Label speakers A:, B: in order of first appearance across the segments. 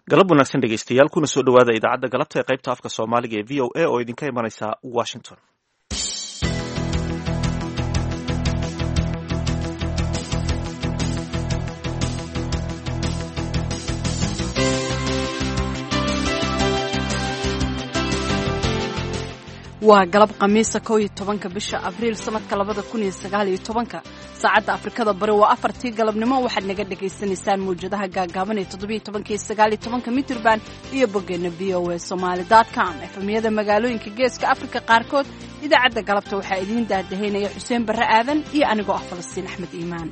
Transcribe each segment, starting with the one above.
A: galab wanaagsan dhegaystayaal kuna soo dhowaada idaacadda galabta ee qaybta afka soomaaliga ee v o a oo idinka imanaysa washington.
B: waa galab khamiisa 11 bisha abriil sanadka 2019 saacadda afrikada bari waa 4tii galabnimo waxaad naga dhagaysanaysaan mawjadaha gaagaaban ee 17 mitirban iyo boggeena voasomali.com efemiyada magaalooyinka geeska afrika qaarkood. idaacadda galabta waxaa idiin daadahaynaya xuseen barre aadan iyo anigoo ah falastiin axmed iimaan.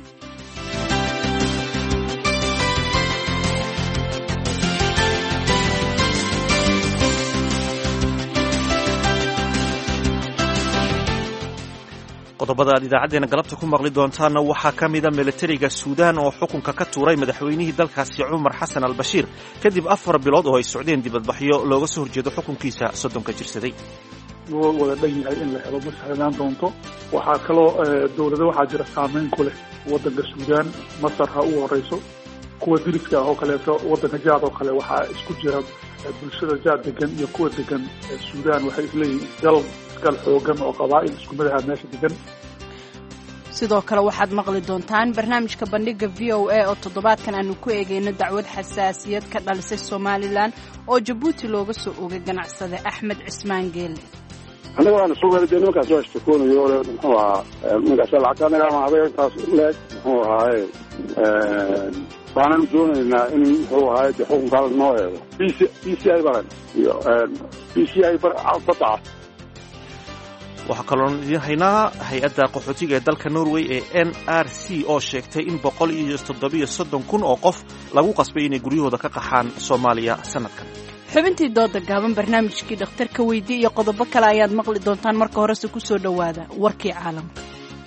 A: qodobada aad idaacadeena galabta ku maqli doontaana waxaa ka mida militariga suudaan oo xukunka ka tuuray madaxweynihii dalkaasi cumar xasan al-bashiir kadib 4 bilood oo ay socdeen dibadbaxyo looga soo horjeedo xukunkiisa 30 jirsaday.
C: loo wada dhan yahay in la helo ma sahlanaan doonto. waxaa kaloo dowlado waxaa jira saameyn ku leh waddanka suudaan. masar ha u horeyso, kuwa diriska ah oo kaleeto waddanka jaad oo kale waxaa isku jira bulshada jaad degan iyo kuwa degan suudaan waxay isleeyihiin isgal xoogan oo qabaa'il isku mid aha meesha degan.
B: sidoo kale waxaad maqli doontaan barnaamijka bandhiga v o a oo toddobaadkan aanu ku eegayno dacwad xasaasiyad ka dhalisay somalilan oo jabuuti looga soo oogay ganacsade axmed cismaan geelle.
D: anaga waan soo wada nimankaas waa shtakoonayo ole muxuu ahaa ninkaas lacagta anaga ama habeenkaas leeg muxuu ahaaye waxaanan doonaynaa in muxuu ahaaye de xukunkaala noo eego b c i baran iyo b c i badda
A: waxaa kaloon idiin haynaa hay-adda qaxootiga ee dalka norway ee n r c oo sheegtay in 137,000 oo qof lagu qasbay inay guryahooda ka qaxaan soomaaliya sanadkan.
B: xubintii dooda gaaban, barnaamijkii dhakhtarka weydii iyo qodobo kale ayaad maqli doontaan. marka horese ku soo dhowaada warkii caalamka.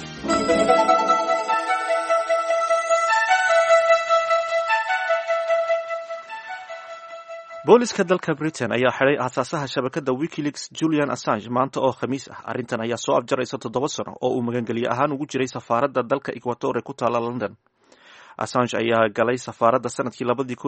A: booliska dalka britain ayaa xiday aasaasaha shabakadda wikileaks Julian Assange maanta oo khamiis ah. arrintan ayaa soo afjaraysa 7 sano oo uu magangeliye ahaan ugu jiray safaaradda dalka Ecuador ee ku taala London. Assange ayaa galay safaaradda sanadkii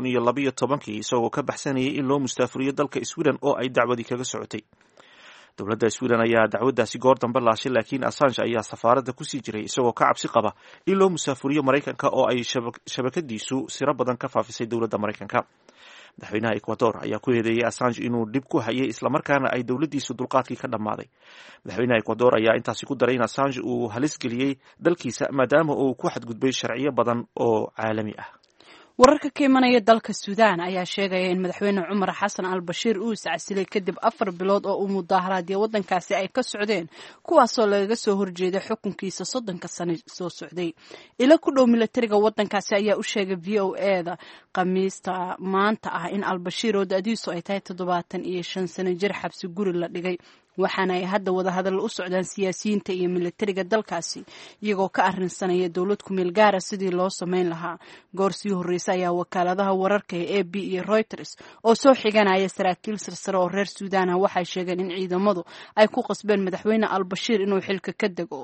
A: 2012 isagoo ka baxsanayay in loo mustaafuriyo dalka Sweden oo ay dacwadii kaga socotay. dowladda Sweden ayaa dacwaddaasi goor dambe laashay, laakiin Assange ayaa safaaradda ku sii jiray isagoo ka cabsi qaba in loo mustaafuriyo Maraykanka oo ay shabakadiisu siro badan ka faafisay dowladda Maraykanka. madaxweynaha Ecuador ayaa ku eedeeyay Assange inuu dhib ku hayay islamarkaana ay dowladdiisu dulqaadkii ka dhammaaday. madaxweynaha Ecuador ayaa intaasi ku daray in Assange uu halis geliyey dalkiisa maadaama uu ku xadgudbay sharciyo badan oo caalami ah.
B: wararka ka imanaya dalka suudaan ayaa sheegaya in madaxweyne cumar xasan al-bashiir uu iscasilay kadib 4 bilood oo uu mudaaharaadyo waddankaasi ay ka socdeen, kuwaasoo lagaga soo horjeeday xukunkiisa 30 sano soo socday. ilo ku dhow militariga waddankaasi ayaa u sheegay v o a-da khamiista maanta ah in al-bashiir oo da'diisu ay tahay 75 sano jir xabsi guri la dhigay, waxaana ay hadda wadahadal u socdaan siyaasiyiinta iyo militariga dalkaasi iyagoo ka arrinsanaya dowlad ku-meel gaara sidii loo samayn lahaa. goor sii horreysa ayaa wakaaladaha wararka ee AP iyo Reuters oo soo xiganaya saraakiil sarsare oo reer Suudaan ah waxay sheegeen in ciidamadu ay ku qasbeen madaxweyne al-Bashiir inuu xilka ka dego.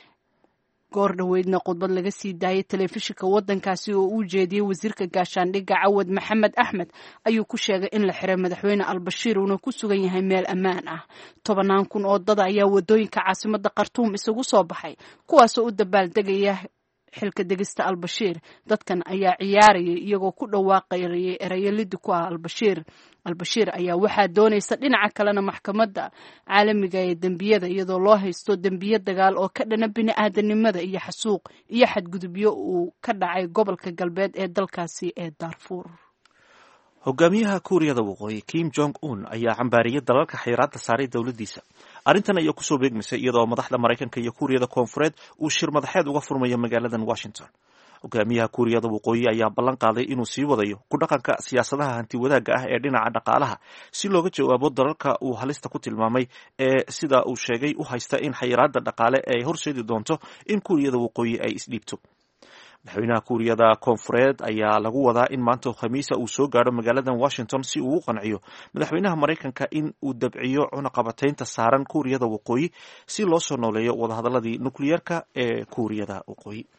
B: goor dhaweydna khudbad laga sii daayay telefishinka waddankaasi oo uu jeediyey wasiirka gaashaandhigga Cawad Maxamed Axmed ayuu ku sheegay in la xiray madaxweyne al-Bashiir uuna ku sugan yahay meel ammaan ah. 10,000 oo dad ayaa wadooyinka caasimadda Khartoum isugu soo baxay, kuwaasoo u dabaaldegaya xilka degista al-Bashiir. dadkan ayaa ciyaarayay iyagoo ku dhawaaqayay erayo lidi ku ah al-Bashiir ayaa waxaa doonaysa dhinaca kalena maxkamadda caalamiga ee dembiyada iyadoo loo haysto dembiyo dagaal oo ka dhana bini'aadanimada iyo xasuuq iyo xadgudubyo uu ka dhacay gobolka galbeed ee dalkaasi ee Darfur.
A: hogaamiyaha kuuriyada waqooyi Kim Jong Un ayaa cambaariyay dalalka xayiraadda saaray dowladdiisa. arrintan ayaa kusoo beegmaysay iyadoo madaxda Maraykanka iyo kuuriyada koonfureed uu shir madaxeed uga furmayo magaaladan Washington. hogaamiyaha kuuriyada waqooyi ayaa ballan qaaday inuu sii wadayo ku dhaqanka siyaasadaha hanti wadaagga ah ee dhinaca dhaqaalaha si looga jawaabo dalalka uu halista ku tilmaamay ee sida uu sheegay u haysta in xayiraadda dhaqaale ay horseedi doonto in kuuriyada waqooyi ay isdhiibto. madaxweynaha kuuriyada koonfureed ayaa lagu wadaa in maanta khamiisa uu soo gaadho magaaladan Washington si uu u qanciyo madaxweynaha Maraykanka in uu dabciyo cunaqabataynta saaran kuuriyada waqooyi si loo soo nooleeyo wadahadaladii nukliyeerka ee kuuriyada waqooyi.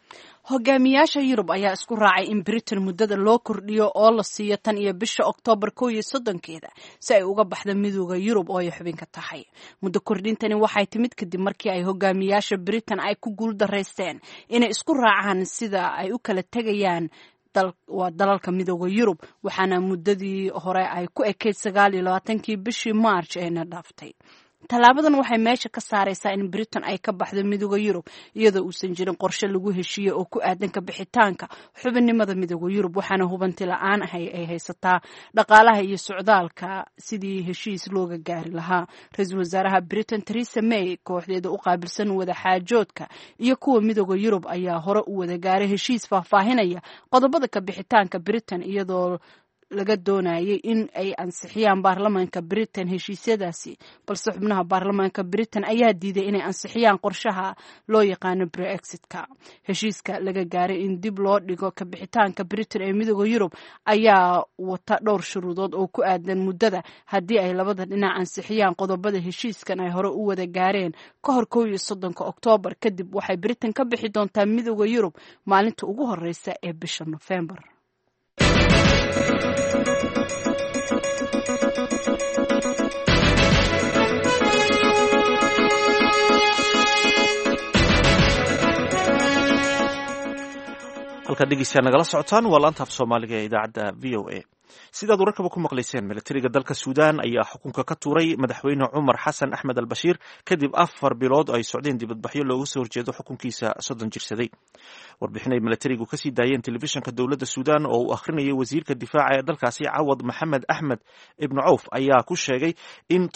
B: hogaamiyaasha Yurub ayaa isku raacay in Britain muddada loo kordhiyo oo la siiyo tan iyo bisha Oktoobar 31 si ay uga baxdo midowga Yurub oo ay xubin ka tahay. Muddo kordhintani waxay timid kadib markii ay hogaamiyaasha Britain ay ku guuldareysteen inay isku raacaan sida ay u kala tegayaan dalalka midowga Yurub, waxaana muddadii hore ay ku ekeyd 29 bishii March ee na dhaaftay. Talaabadan waxay meesha ka saaraysaa in Britain ay ka baxdo midowga Yurub iyadoo uusan jirin qorshe lagu heshiiyey oo ku aadan ka bixitaanka xubinnimada midowga Yurub, waxaana hubanti la'aan ay haysataa dhaqaalaha iyo socdaalka sidii heshiis looga gaari lahaa. Ra'iisul wasaaraha Britain Theresa May kooxdeeda u qaabilsan wada xaajoodka iyo kuwa midowga Yurub ayaa hore u wada gaaray heshiis faahfaahinaya qodobada ka bixitaanka Britain iyadoo laga doonayay in ay ansixiyaan baarlamaanka Britain heshiisyadaasi, balse xubnaha baarlamaanka Britain ayaa diiday inay ansixiyaan qorshaha loo yaqaano Brexit-ka. Heshiiska laga gaaray in dib loo dhigo ka bixitaanka Britain ee midowga Yurub ayaa wata dhowr shuruudood oo ku aadan muddada haddii ay labada dhinac ansixiyaan qodobada heshiiskan ay hore u wada gaareen ka hor 31 Oktoobar. Kadib waxay Britain ka bixi doontaa midowga Yurub maalinta ugu horeysa ee bisha November.
A: halkaad dhegeystayaal nagala socotaan waa laanta af soomaaliga ee idaacadda VOA. sidaad wararkaba ku maqlayseen, milatariga dalka Suudaan ayaa xukunka ka tuuray madaxweyne Cumar Xasan Axmed al-Bashiir kadib 4 bilood oo ay socdeen dibadbaxyo looga soo horjeedo xukunkiisa 30 jirsaday. warbixin ay milatarigu ka sii daayeen telefishinka dowladda Suudaan oo uu akhrinayay wasiirka difaaca ee dalkaasi Cawad Maxamed Axmed ibn Cawf ayaa ku sheegay in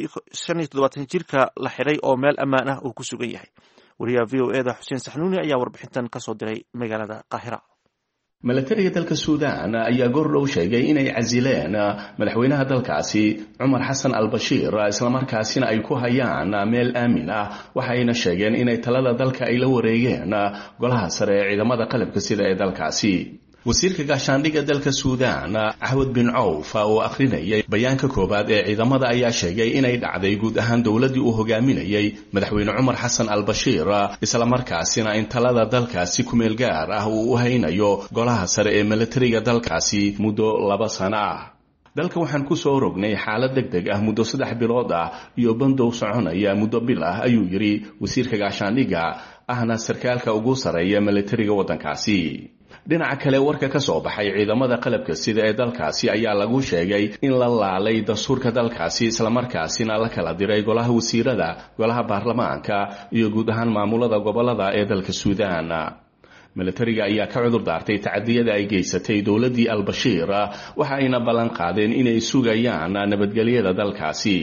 A: 75 jirka la xiray oo meel ammaan ah uu ku sugan yahay. wariyaha VOA-da Xuseen Saxnuuni ayaa warbixintan ka soo diray magaalada Qaahira.
E: milatariga dalka Suudaan ayaa goordhow sheegay inay casileen madaxweynaha dalkaasi Cumar Xasan al-Bashiir isla markaasina ay ku hayaan meel aamin ah. waxayna sheegeen inay talada dalka ay la wareegeen golaha sare ee ciidamada qalabka sida ee dalkaasi. wasiirka gaashaandhigga dalka Suudaan Cawad bin Cawf oo akhrinayay bayaanka koobaad ee ciidamada ayaa sheegay inay dhacday guud ahaan dowladii uu hogaaminayay madaxweyne Cumar Xasan al-Bashiir isla markaasina in talada dalkaasi ku meel gaar ah uu u haynayo golaha sare ee milatariga dalkaasi muddo 2 sano ah. dalka waxaan ku soo rognay xaalad degdeg ah muddo 3 bilood ah iyo bandow soconaya muddo bil ah, ayuu yiri wasiirka gaashaandhigga ahna sarkaalka ugu sareeya milatariga wadankaasi. dhinaca kale, warka ka soo baxay ciidamada qalabka sida ee dalkaasi ayaa lagu sheegay in la laalay dastuurka dalkaasi isla markaasina la kala diray golaha wasiirada, golaha baarlamaanka iyo guud ahaan maamulada gobolada ee dalka Suudaan. milatariga ayaa ka cudur daartay tacadiyada ay geysatay dowladii al-Bashiir, waxa ayna ballan qaadeen inay sugayaan nabadgelyada dalkaasi.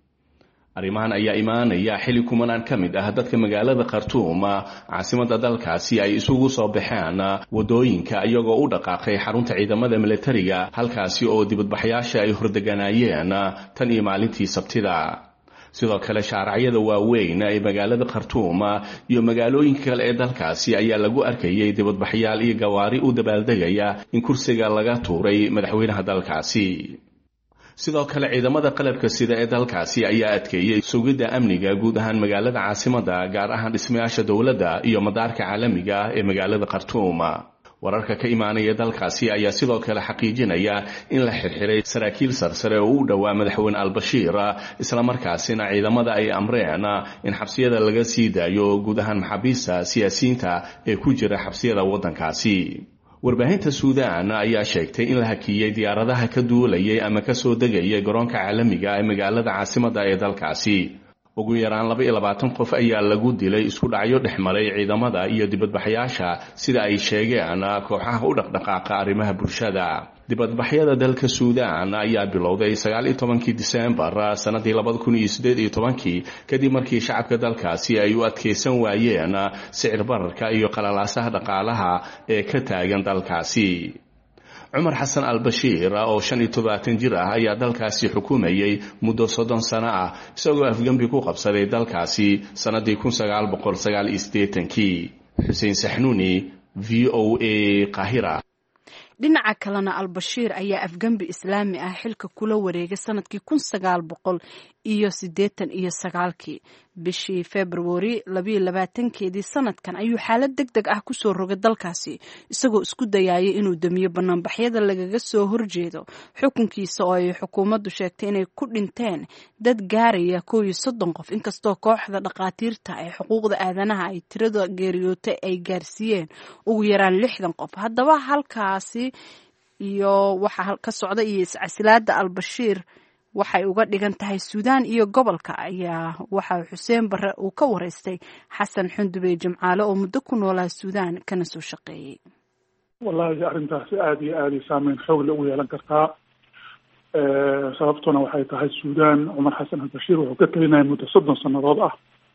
E: arrimahan ayaa imaanaya xilli kumanaan ka mid ah dadka magaalada Khartoum, caasimadda dalkaasi, ay isugu soo baxeen wadooyinka iyagoo u dhaqaaqay xarunta ciidamada milatariga, halkaasi oo dibadbaxayaasha ay hordeganaayeen tan iyo maalintii Sabtida. sidoo kale shaaracyada waaweyn ee magaalada Khartoum iyo magaalooyinka kale ee dalkaasi ayaa lagu arkayay dibadbaxyaal iyo gawaari u dabaaldegaya in kursiga laga tuuray madaxweynaha dalkaasi. sidoo kale ciidamada qalabka sida ee dalkaasi ayaa adkeeyay sugidda amniga guud ahaan magaalada caasimadda, gaar ahaan dhismayaasha dowladda iyo madaarka caalamiga ee magaalada Khartoum. wararka ka imaanaya dalkaasi ayaa sidoo kale xaqiijinaya in la xirxiray saraakiil sarsare oo u dhowaa madaxweyne al-Bashiir, isla markaasina ciidamada ay amreen in xabsiyada laga sii daayo guud ahaan maxaabiista siyaasiyiinta ee ku jira xabsiyada wadankaasi. warbaahinta Suudaan ayaa sheegtay in la hakiyay diyaaradaha ka duulayay ama ka soo degayay garoonka caalamiga ee magaalada caasimadda ee dalkaasi. ugu yaraan 22 qof ayaa lagu dilay isku dhacyo dhexmaray ciidamada iyo dibadbaxayaasha, sida ay sheegeen kooxaha u dhaqdhaqaaqa arrimaha bulshada. dibadbaxyada dalka Suudaan ayaa bilowday 19 Diseembar sanadii 2018 kadib markii shacabka dalkaasi ay u adkeysan waayeen sicir bararka iyo qalalaasaha dhaqaalaha ee ka taagan dalkaasi. Cumar Xasan al-Bashiir oo 75 jir ah ayaa dalkaasi xukumayay muddo 30 sano ah, isagoo afgambi ku qabsaday dalkaasi sanadii 1989. Xuseen Saxnuuni, VOA, Qaahira.
B: dhinaca kalena al-Bashiir ayaa afgambi islaami ah xilka kula wareegay sanadkii iyo 89 bishii February 22 sanadkan ayuu xaalad degdeg ah ku soo rogay dalkaasi isagoo isku dayayay inuu damiyo banaanbaxyada lagaga soo horjeedo xukunkiisa oo ay xukuumaddu sheegtay inay ku dhinteen dad gaaraya 30 qof inkastoo kooxda dhaqaatiirta ee xuquuqda aadanaha ay tirada geeriyootay ay gaarsiiyeen ugu yaraan 60 qof. Haddaba halkaasi iyo waxa ka socda iyo iscasilaada al-Bashir waxay uga dhigan tahay Suudaan iyo gobolka ayaa waxa Xuseen Barre uu ka wareystay Xasan Xundube Jimcaale oo muddo ku noolaa Suudaan kana soo shaqeeyay.
C: wallahi arrintaasi aad iyo aad saameyn xoog leh u yeelan kartaa sababtuna waxay tahay Suudaan Umar Xasan al-Bashir wuxuu ka talinayay muddo 30 sanadood ah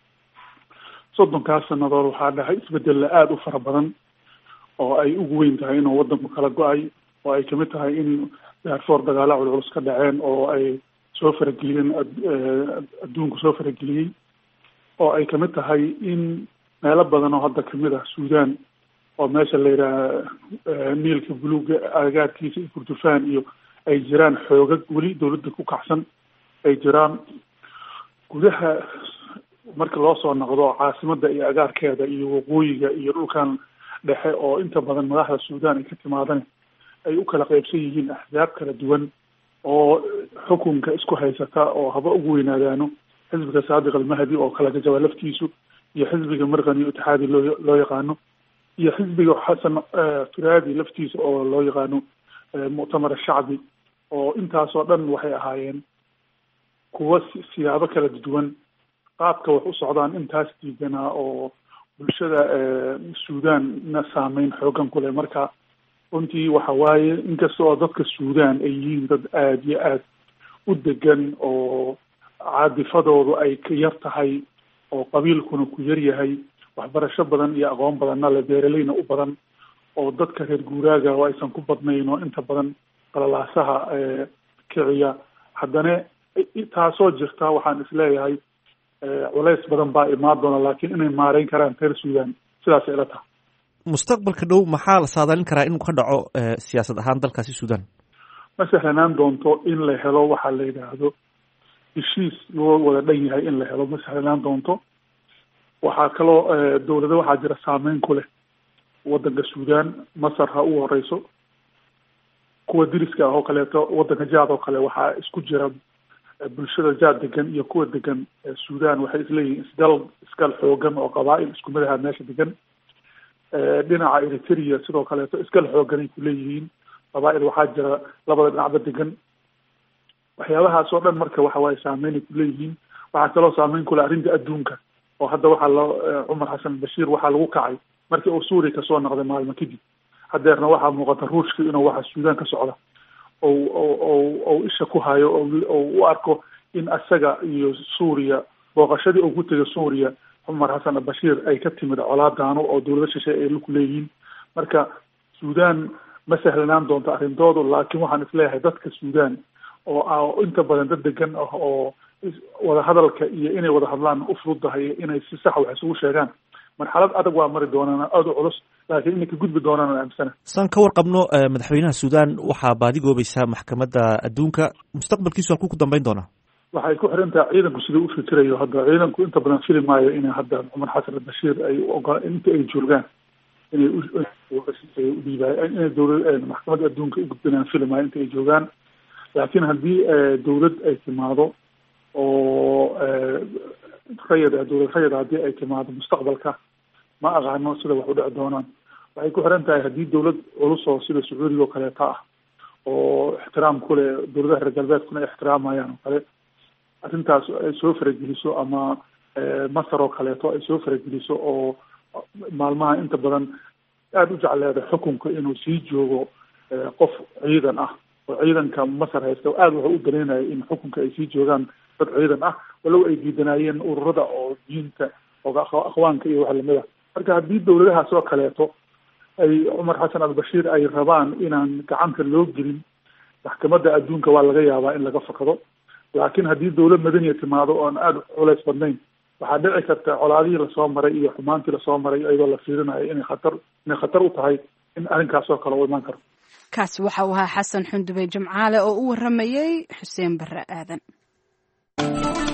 C: 30 sanadood waxaa dhahay isbedel aad u fara badan oo ay ugu weyn tahay inuu wadanku kala go'ay oo ay kamid tahay in Darfur dagaalo culus ka dhaceen oo ay soo farageliyeen adduunku soo farageliyay oo ay kamid tahay in meelo badan oo hadda kamid ah Suudaan oo meesha la yiraahdo Niilka Buluuga agaarkiisa iyo Kordofaan iyo ay jiraan xoogag weli dawladda ku kacsan ay jiraan gudaha marka loo soo noqdo caasimada iyo agaarkeeda iyo waqooyiga iyo dhulkan dhexe oo inta badan madaxda Suudaan ay ka timaadaan ay u kala qaybsan yihiin axzaab kala duwan oo xukunka isku haysata oo haba ugu weynaadaano xisbiga Saadiq al-Mahdi oo kala jawaab laftiisu iyo xisbiga Marqani Ittixaadi loo yaqaano iyo xisbiga Xasan Firaadi laftiisa oo loo yaqaano mu'tamar shacbi oo intaas oo dhan waxay ahaayeen kuwa siyaabo kala duwan qaabka wax u socdaan intaas diidana oo bulshada Suudaan na saameyn xoogan ku leh. marka runtii waxa waaye inkastoo dadka Suudaan ay yihiin dad aad iyo aad u degan oo caadifadoodu ay ka yar tahay oo qabiilkuna ku yar yahay waxbarasho badan iyo aqoon badanna la beeralayna u badan oo dadka reer guuraaga oo aysan ku badnayn oo inta badan qalalaasaha kiciya haddana taasoo jirta waxaan isleeyahay culays badan baa imaan doona laakiin inay maareyn karaan reer Suudaan sidaas ila tahay.
A: mustaqbalka dhow maxaa la saadaalin karaa inuu ka dhaco siyaasad ahaan dalkaasi Suudaan?
C: ma sahlanaan doonto in la helo waxa la yiraahdo heshiis loo wada dhan yahay in la helo ma sahlanaan doonto. waxaa kaloo dawladda waxaa jira saameyn ku leh wadanka Suudaan Masar ha u horeyso kuwa diriska ah oo kaleeto wadanka Jaad oo kale waxaa isku jira bulshada Jaad degan iyo kuwa degan Suudaan waxay isleeyihiin iskal xoogan oo qabaa'il isku mid ah meesha degan dhinaca Eritrea sidoo kaleeto iskal xoogan ay ku leeyihiin qabaa'il waxaa jira labada dhinacba degan waxyaabahaas oo dhan marka waxa waaye saameyn ay ku leeyihiin. waxaa kaloo saameyn ku leh arrinta adduunka oo hadda waxaa Umar Xasan al-Bashir waxaa lagu kacay markii uu Suuriya kasoo noqday maalmo kadib hadeerna waxaa muuqata Ruushka inuu waxa Suudaan ka socda oo isha ku hayo oo u arko in asaga iyo Suuriya booqashadii uu ku tagay Suuriya Umar Xasan al-Bashir ay ka timid colaadaano oo dawladda shisheeye ay ku leeyihiin. marka Suudaan ma sahlanaan doonto arrintoodu laakiin waxaan isleeyahay dadka Suudaan oo inta badan dad degan ah oo wada hadalka iyo inay wada hadlaan u fududahay inay si sax wax isugu sheegaan marxalad adag waa mari doonaan aad u culus laakiin inay ka gudbi doonaan aamsana.
A: san ka warqabno madaxweynaha Suudaan waxaa baadi goobaysaa maxkamadda adduunka mustaqbalkiisu halkuu ku dambeyn doonaa?
C: waxay ku xiran tahay ciidanku siduu u fikirayo. hadda ciidanku inta badan fili maayo inay hadda Umar Xasan al-Bashir ay inta ay joogaan inay dawlad maxkamadda adduunka u gudbinaan fili maayo inta ay joogaan laakiin haddii dawlad ay timaado oo dawlad rayid haddii ay timaado mustaqbalka ma aqaano sida wax u dhici doonaan. waxay ku xiran tahay haddii dawlad culus oo sida Sacuudiga oo kaleeta ah oo ixtiraam ku leh dawladaha reer galbeedkuna ay ixtiraamayaan oo kale arrintaas ay soo farageliso ama Masar oo kaleeto ay soo farageliso oo maalmaha inta badan aada u jecleeda xukunka inuu sii joogo qof ciidan ah oo ciidanka Masar haysta aada wuxuu u dareynaya in xukunka ay sii joogaan dad ciidan ah walow ay diidanayeen ururada oo diinta oo akhwaanka iyo wax lamid ah. marka haddii dawladahaas oo kaleeto ay Umar Xasan al-Bashir ay rabaan inaan gacanta loo gelin maxkamadda adduunka waa laga yaabaa in laga fakado laakiin haddii dawlad madaniya timaado oon aada culays badnayn waxaa dhici karta colaadihii lasoo maray iyo xumaantii lasoo maray iyadoo la fiirinayo inay khatar u tahay in arrinkaas oo kale u imaan karo.
B: kaasi waxa uu ahaa Xasan Xundube Jimcaale oo u waramayay Xuseen Barre Aadan.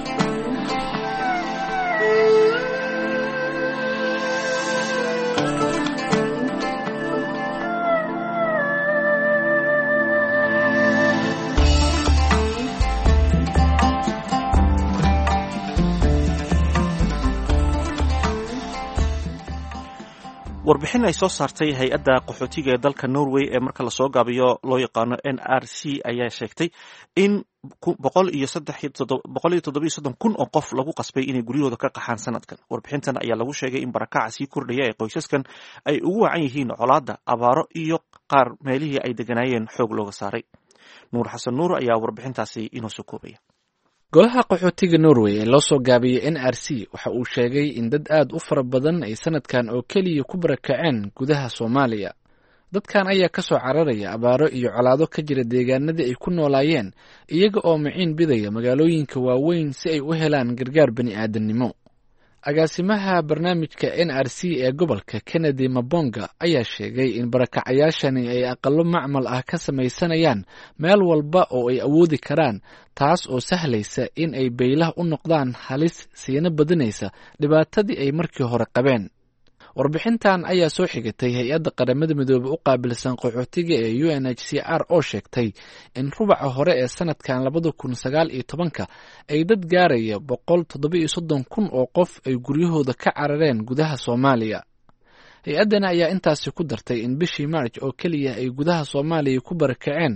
A: warbixin ay soo saartay hay-adda qaxootiga ee dalka Norway ee marka lasoo gaabiyo loo yaqaano NRC ayaa sheegtay in 137 kun oo qof lagu qasbay inay guryahooda ka qaxaan sanadkan. Warbixintan ayaa lagu sheegay in barakaca sii kordhaya ee qoysaskan ay ugu wacan yihiin colaadda, abaaro iyo qaar meelihii ay deganaayeen xoog looga saaray. Nuur Xasan Nuur ayaa warbixintaasi inoo soo koobaya.
F: golaha qaxootiga Norway ee loo soo gaabiyey NRC waxa uu sheegay in dad aad u fara badan ay sanadkan oo keliya ku barakaceen gudaha Soomaaliya. dadkan ayaa ka soo cararaya abaaro iyo colaado ka jira deegaanadii ay ku noolaayeen, iyaga oo miciin bidaya magaalooyinka waaweyn si ay u helaan gargaar bani'aadamnimo. agaasimaha barnaamijka NRC ee gobolka Kennedy Mabonga ayaa sheegay in barakacayaashani ay aqallo macmal ah ka samaysanayaan meel walba oo ay awoodi karaan, taas oo sahlaysa in ay beylah u noqdaan halis siina badinaysa dhibaatadii ay markii hore qabeen. warbixintan ayaa soo xigatay hay-adda qaramada midoobay u qaabilsan qaxootiga ee UNHCR oo sheegtay in rubaca hore ee sanadkan 2019 ay dad gaaraya 137 kun oo qof ay guryahooda ka carareen gudaha Soomaaliya. hay-addana ayaa intaasi ku dartay in bishii March oo keliya ay gudaha Soomaaliya ku barakaceen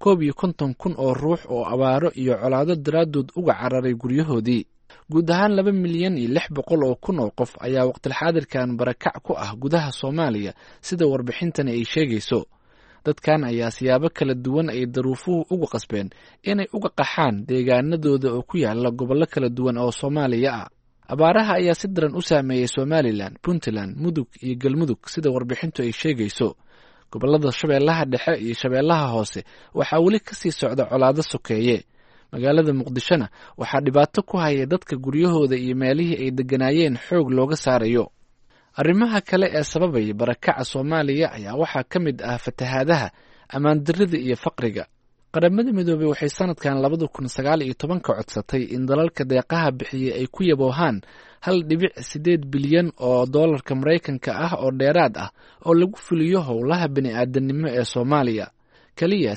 F: 51 kun oo ruux oo abaaro iyo colaado daraadood uga cararay guryahoodii. guud ahaan 2,600,000 oo kun oo qof ayaa waqti xaadirkan barakac ku ah gudaha Soomaaliya, sida warbixintani ay sheegayso. dadkan ayaa siyaabo kala duwan ay daruufuhu uga qasbeen inay uga qaxaan deegaanadooda oo ku yaala gobollo kala duwan oo Soomaaliya ah. abaaraha ayaa si daran u saameeyay Somaliland, Puntland, Mudug iyo Galmudug, sida warbixintu ay sheegayso. gobollada Shabeellaha Dhexe iyo Shabeellaha Hoose waxaa weli ka sii socda colaado sokeeye. magaalada Muqdishona waxaa dhibaato ku haya dadka guryahooda iyo meelihii ay deganaayeen xoog looga saarayo. arrimaha kale ee sababaya barakaca Soomaaliya ayaa waxaa ka mid ah fatahaadaha, ammaan darrida iyo faqriga. qaramada midoobay waxay sanadkan 2019 ka codsatay in dalalka deeqaha bixiyay ay ku yaboohaan 1.8 bilyan oo doolarka Mareykanka ah oo dheeraad ah oo lagu fuliyo howlaha bini'aadanimo ee Soomaaliya. kaliya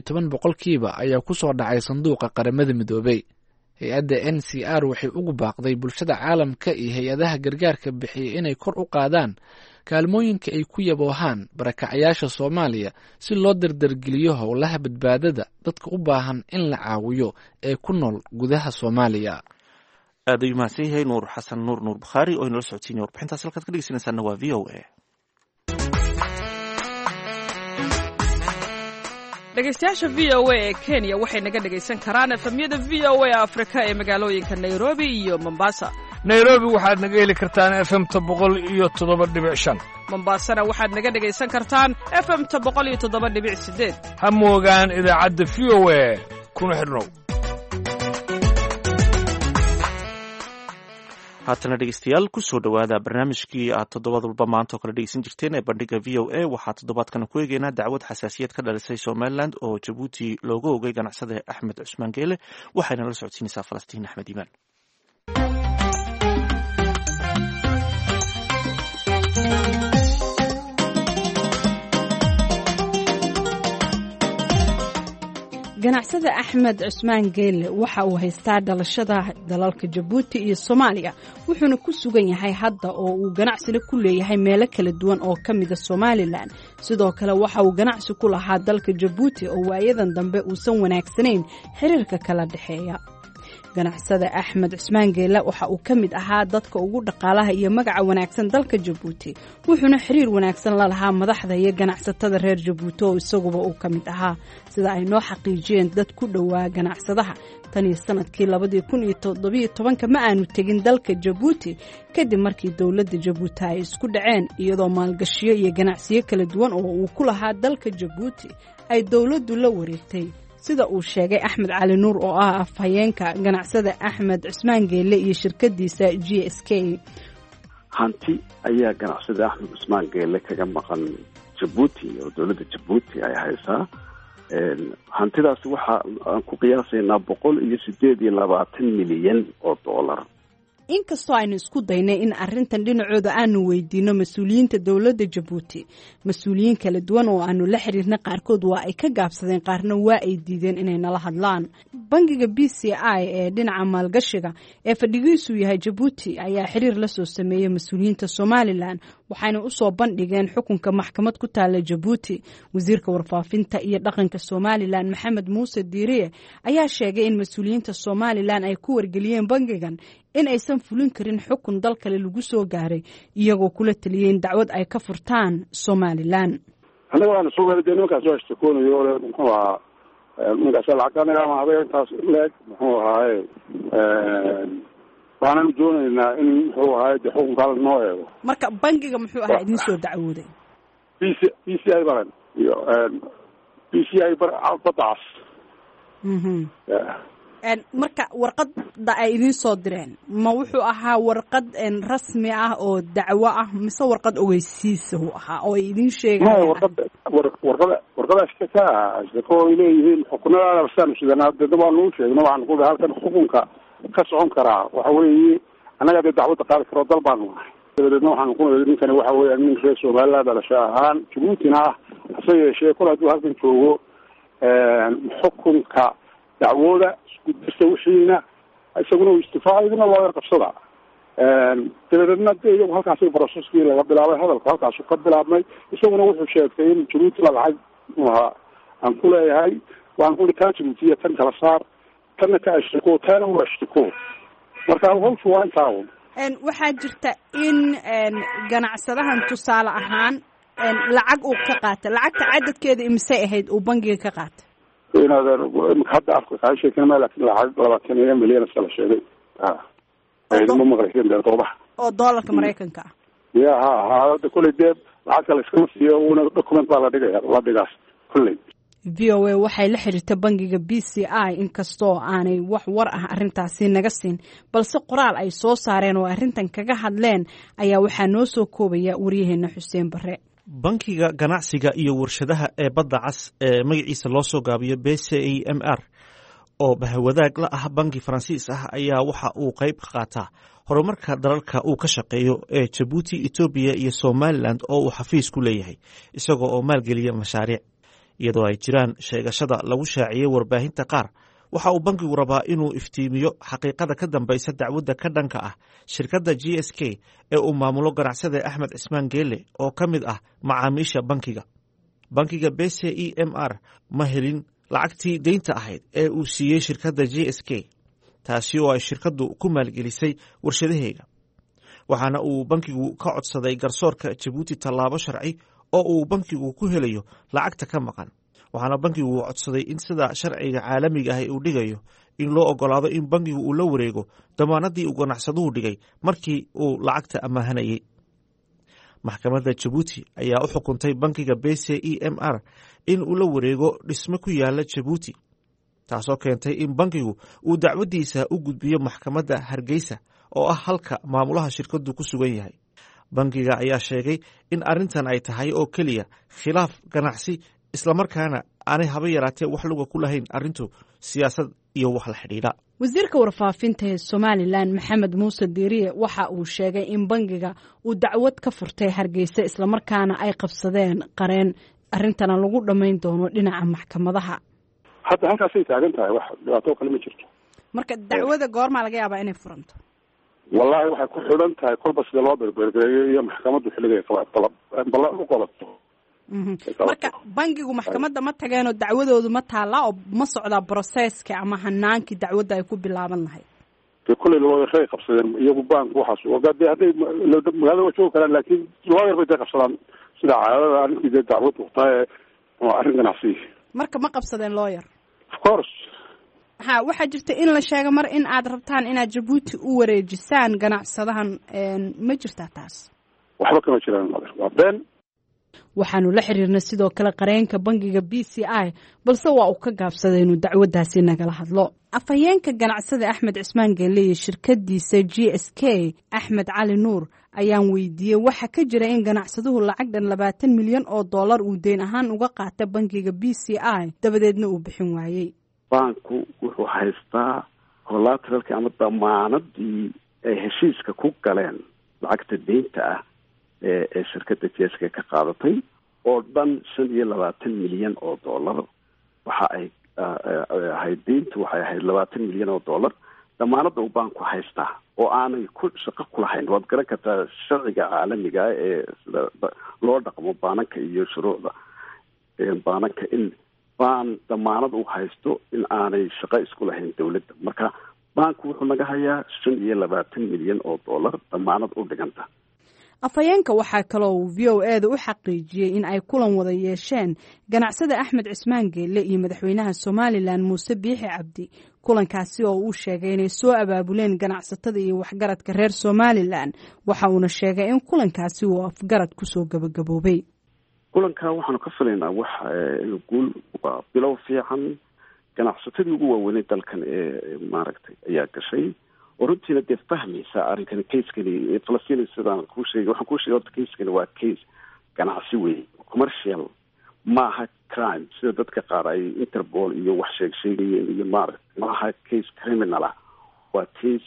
F: 13% ayaa ku soo dhacay sanduuqa qaramada midoobay. hay-adda NCR waxay ugu baaqday bulshada caalamka iyo hay-adaha gargaarka bixiya inay kor u qaadaan kaalmooyinka ay ku yaboohaan barakacayaasha Soomaaliya si loo dardargeliyo howlaha badbaadada dadka u baahan in la caawiyo ee ku nool gudaha Soomaaliya.
A: aad ayuu mahadsan yahay Nuur Xasan Nuur Bukhaari oo inala socodsiinaya warbixintaas. halkaad ka dhegeysanaysaana waa VOA.
G: dhegaystayaasha VOA ee Kenya waxay naga dhagaysan karaan efemyada VOA Afrika ee magaalooyinka Nairobi iyo Mombasa.
H: Nairobi waxaad naga heli kartaan FM-ta 107.5.
G: Mombasana waxaad naga dhagaysan kartaan FM-ta 107.8.
H: ha moogaan idaacadda VOA kuna xidhnow.
A: haatana dhegeystayaal kusoo dhawaada barnaamijkii aad toddobaad walba maanta oo kala dhegeysan jirteen ee bandhiga VOA. waxaa toddobaadkan ku eegeynaa dacwad xasaasiyad ka dhalisay Somaliland oo Jabuuti looga ogay ganacsade Axmed Cusmaan Geele. waxayna la socodsiinaysaa Falastiin Axmed Iimaan.
B: ganacsada Axmed Cusmaan Geele waxa uu haystaa dhalashada dalalka Jabuuti iyo Soomaaliya, wuxuuna ku sugan yahay hadda oo uu ganacsiga ku leeyahay meelo kala duwan oo ka mid ah Somaliland. sidoo kale waxa uu ganacsi ku lahaa dalka Jabuuti oo waayadan dambe uusan wanaagsanayn xiriirka kala dhaxeeya. ganacsada Axmed Cusmaan Geele waxa uu ka mid ahaa dadka ugu dhaqaalaha iyo magaca wanaagsan dalka Jabuuti, wuxuuna xiriir wanaagsan la lahaa madaxda iyo ganacsatada reer Jabuuti oo isaguba uu ka mid ahaa, sida ay noo xaqiijiyeen dad ku dhowaa ganacsadaha. tan iyo sanadkii 2017 ma aanu tegin dalka Jabuuti kadib markii dowladda Jabuuti ay isku dhaceen, iyadoo maalgashiyo iyo ganacsiyo kala duwan oo uu ku lahaa dalka Jabuuti ay dowladdu la wareegtay, sida uu sheegay Axmed Cali Nuur oo ah afhayeenka ganacsada Axmed Cusmaan Geele iyo shirkadiisa GSK.
I: hanti ayaa ganacsada Axmed Cusmaan Geele kaga maqan Jabuuti oo dowladda Jabuuti ay haysaa. hantidaas waxa aan ku qiyaasaynaa 128 milyan oo dollar.
B: inkastoo aynu isku daynay in arrintan dhinacooda aanu weydiino mas-uuliyiinta dowladda Jabuuti, mas-uuliyiin kala duwan oo aanu la xiriirna qaarkood waa ay ka gaabsadeen, qaarna waa ay diideen inay nala hadlaan. bangiga b c i ee dhinaca maalgashiga ee fadhigiisu yahay jabuuti ayaa xiriir la soo sameeyey mas-uuliyiinta somalilan waxayna usoo bandhigeen xukunka maxkamad ku taala jabuuti. wasiirka warfaafinta iyo dhaqanka somalilan maxamed muuse diiriye ayaa sheegay in mas-uuliyiinta somalilan ay ku wargeliyeen bangigan in aysan fulin karin xukun dal kale lagu soo gaaray, iyagoo kula taliyey in dacwad ay ka furtaan somalilan.
D: annaga waana soo weeladee nimankaas waa ishtakoonayo ole muxuu ahaa markaas lacag anaga ama adeeg intaas leeg muxuu ahaaye waananu doonaynaa in muxuu ahaaye de xukunkaala noo eego.
B: marka bangiga muxuu ahaa idin soo dacwooday?
D: b c i baran iyo b c i badacas.
B: marka warqadda ay idin soo direen ma wuxuu ahaa warqad rasmi ah oo dacwo ah mise warqad ogeysiisa uu ahaa oo ay idin sheegayaan?
D: warqada ashtakaa ay leeyihiin xukunadaana basaanu sidanaa dee waanu sheegno waxaan ku halkan xukunka ka socon karaa waxa weeye annaga dee dacwadda qaadi karo dal baanu nahay. dabadeedna waxaan ku nidhi ninkani waxa weeyaan nin reer somaliland dhalasho ahaan jabuutina ah, hase yeeshee kol hadduu halkan joogo xukunka dacwooda iskudirsa wixiina isaguna uu istifaaca idina loo yar qabsada. dabadeedna dee iyagu halkaasi broseskii laga bilaabay, hadalku halkaasu ka bilaabmay. isaguna wuxuu sheegtay in jabuuti la lacag ahaa aan ku leeyahay, waan ku ihi kaa jabuutiya tan kala saar, tanna ka ashtiko, taana u ashtiko. marka hawshu waa intaa un.
B: waxaa jirta in ganacsadahan tusaale ahaan lacag uu ka qaata, lacagta cadadkeeda imisay ahayd uu bangiga ka qaata?
D: hadda afka kaa sheekana laakiin lacag 20 milyan iskala sheegay. ma maqlayseen dee doobaha
B: oo doolarka maraykanka ah.
D: ya ha kolley dee lacag kale iskama siiyo una document baa la dhigaas kolley.
B: v o a waxay la xiriirta bangiga b c i inkastoo aanay wax war ah arrintaasi naga siin, balse qoraal ay soo saareen oo arrintan kaga hadleen ayaa waxaa noo soo koobaya waryaheena xuseen bare.
A: bankiga ganacsiga iyo warshadaha ee badda cas ee magaciisa loo soo gaabiyo b c i m r oo bahwadaag la ah bangi faransiis ah ayaa waxa uu qayb ka qaataa horumarka dalalka uu ka shaqeeyo ee jabuuti, etoobiya iyo somalilan oo uu xafiis ku leeyahay, isagoo oo maalgeliya mashaariic. iyadoo ay jiraan sheegashada lagu shaaciyey warbaahinta qaar, waxa uu bankigu rabaa inuu iftiimiyo xaqiiqada ka dambaysa dacwadda ka dhanka ah shirkadda g s k ee uu maamulo ganacsade axmed cismaan geele oo ka mid ah macaamiisha bankiga. bankiga b c i m r ma helin lacagtii deynta ahayd ee uu siiyey shirkadda g s k, taasi oo ay shirkaddu ku maalgelisay warshadaheega. waxaana uu bankigu ka codsaday garsoorka jabuuti tallaabo sharci oo uu bankigu ku helayo lacagta ka maqan. waxaana bankigu codsaday in sida sharciga caalamiga ah uu dhigayo in loo ogolaado in bankigu uu la wareego damaanadii uu ganacsaduhu dhigay markii uu lacagta amaahanayay. maxkamadda jabuuti ayaa u xukuntay bankiga b c i m r in uu la wareego dhisme ku yaala jabuuti, taasoo keentay in bankigu uu dacwaddiisa u gudbiyo maxkamadda hargeysa oo ah halka maamulaha shirkaddu ku sugan yahay. bankiga ayaa sheegay in arrintan ay tahay oo keliya khilaaf ganacsi, islamarkaana aanay haba yaraatee wax luga ku lahayn arrintu siyaasad iyo wax la xidhiidha.
B: wasiirka warfaafinta ee somalilan maxamed muuse diiriye waxa uu sheegay in bangiga uu dacwad ka furtay hargeysa, islamarkaana ay qabsadeen qareen, arrintana lagu dhammayn doono dhinaca maxkamadaha.
D: hadda halkaasay taagan tahay, wax dhibaato kale ma jirto.
B: marka dacwada goormaa laga yaabaa inay furanto?
D: wallahi waxay ku xidhan tahay kolba sida loo berbergereeyo iyo maxkamaddu xilliga ballan u qabato.
B: marka bangigu maxkamadda ma tageenoo dacwadoodu ma taallaa oo ma socdaa broseska ama hanaankii dacwadda ay ku bilaaban lahayd?
D: de kulley looyarray qabsadeen iyagu bank waxaas de hadday magaalada waa joogi karaan, laakiin looyar bay dee qabsadaan sida caadada arrinkii dee dacwad waqtaa ee arrin ganacsiya.
B: marka ma qabsadeen looyar?
D: of course.
B: ha waxaa jirta in la sheego mar in aad rabtaan inaad jabuuti u wareejisaan ganacsadahan, ma jirtaa taas?
D: waxba kama jiraan, waa been.
B: waxaanu la xiriirnay sidoo kale qareenka bangiga b c i, balse waa uu ka gaabsaday inuu dacwaddaasi nagala hadlo. afhayeenka ganacsada axmed cismaan geele iyo shirkadiisa g s k axmed cali nuur ayaan weydiiyey waxa ka jira in ganacsaduhu lacag dhan 20 milyan oo dollar uu deyn ahaan uga qaata bangiga b c i dabadeedna uu bixin waayey.
I: banku wuxuu haystaa collateralki ama damaanadii ay heshiiska ku galeen lacagta deynta ah ee shirkadda g s k ka qaadatay oo dhan 25 milyan oo dollar. waxa ay ahayd deyntu waxay ahayd 20 milyan oo dollar. damaanada uu baanku haystaa oo aanay ku shaqo ku lahayn. waad garan kartaa sharciga caalamiga ee sida loo dhaqmo baananka iyo shuruucda baananka in baan damaanad u haysto in aanay shaqo isku lahayn dawladda. marka baanku wuxuu naga hayaa 25 milyan oo dollar damaanad u dhiganta.
B: afhayeenka waxaa kaloo uu v o eeda u xaqiijiyey in ay kulan wada yeesheen ganacsada Axmed Cismaan Geelle iyo madaxweynaha Somaliland Muuse Biixi Cabdi. kulankaasi oo uu sheegay inay soo abaabuleen ganacsatada iyo waxgaradka reer Somaliland. waxa uuna sheegay in kulankaasi uu afgarad kusoo gabagaboobay.
I: kulanka waxaanu ka filaynaa wax guul waa bilow fiican. ganacsatadii ugu waaweynay dalkan ee maaragtay ayaa gashay oo runtiina dee fahmaysa arrinkan keiskani Falastiin sidaan kuu sheegay. waxaan kuu sheegay horta keiskani waa case ganacsi weyn commercial maaha crime sida dadka qaar ay Interpol iyo wax sheegayeen iyo maaha case criminal ah. waa case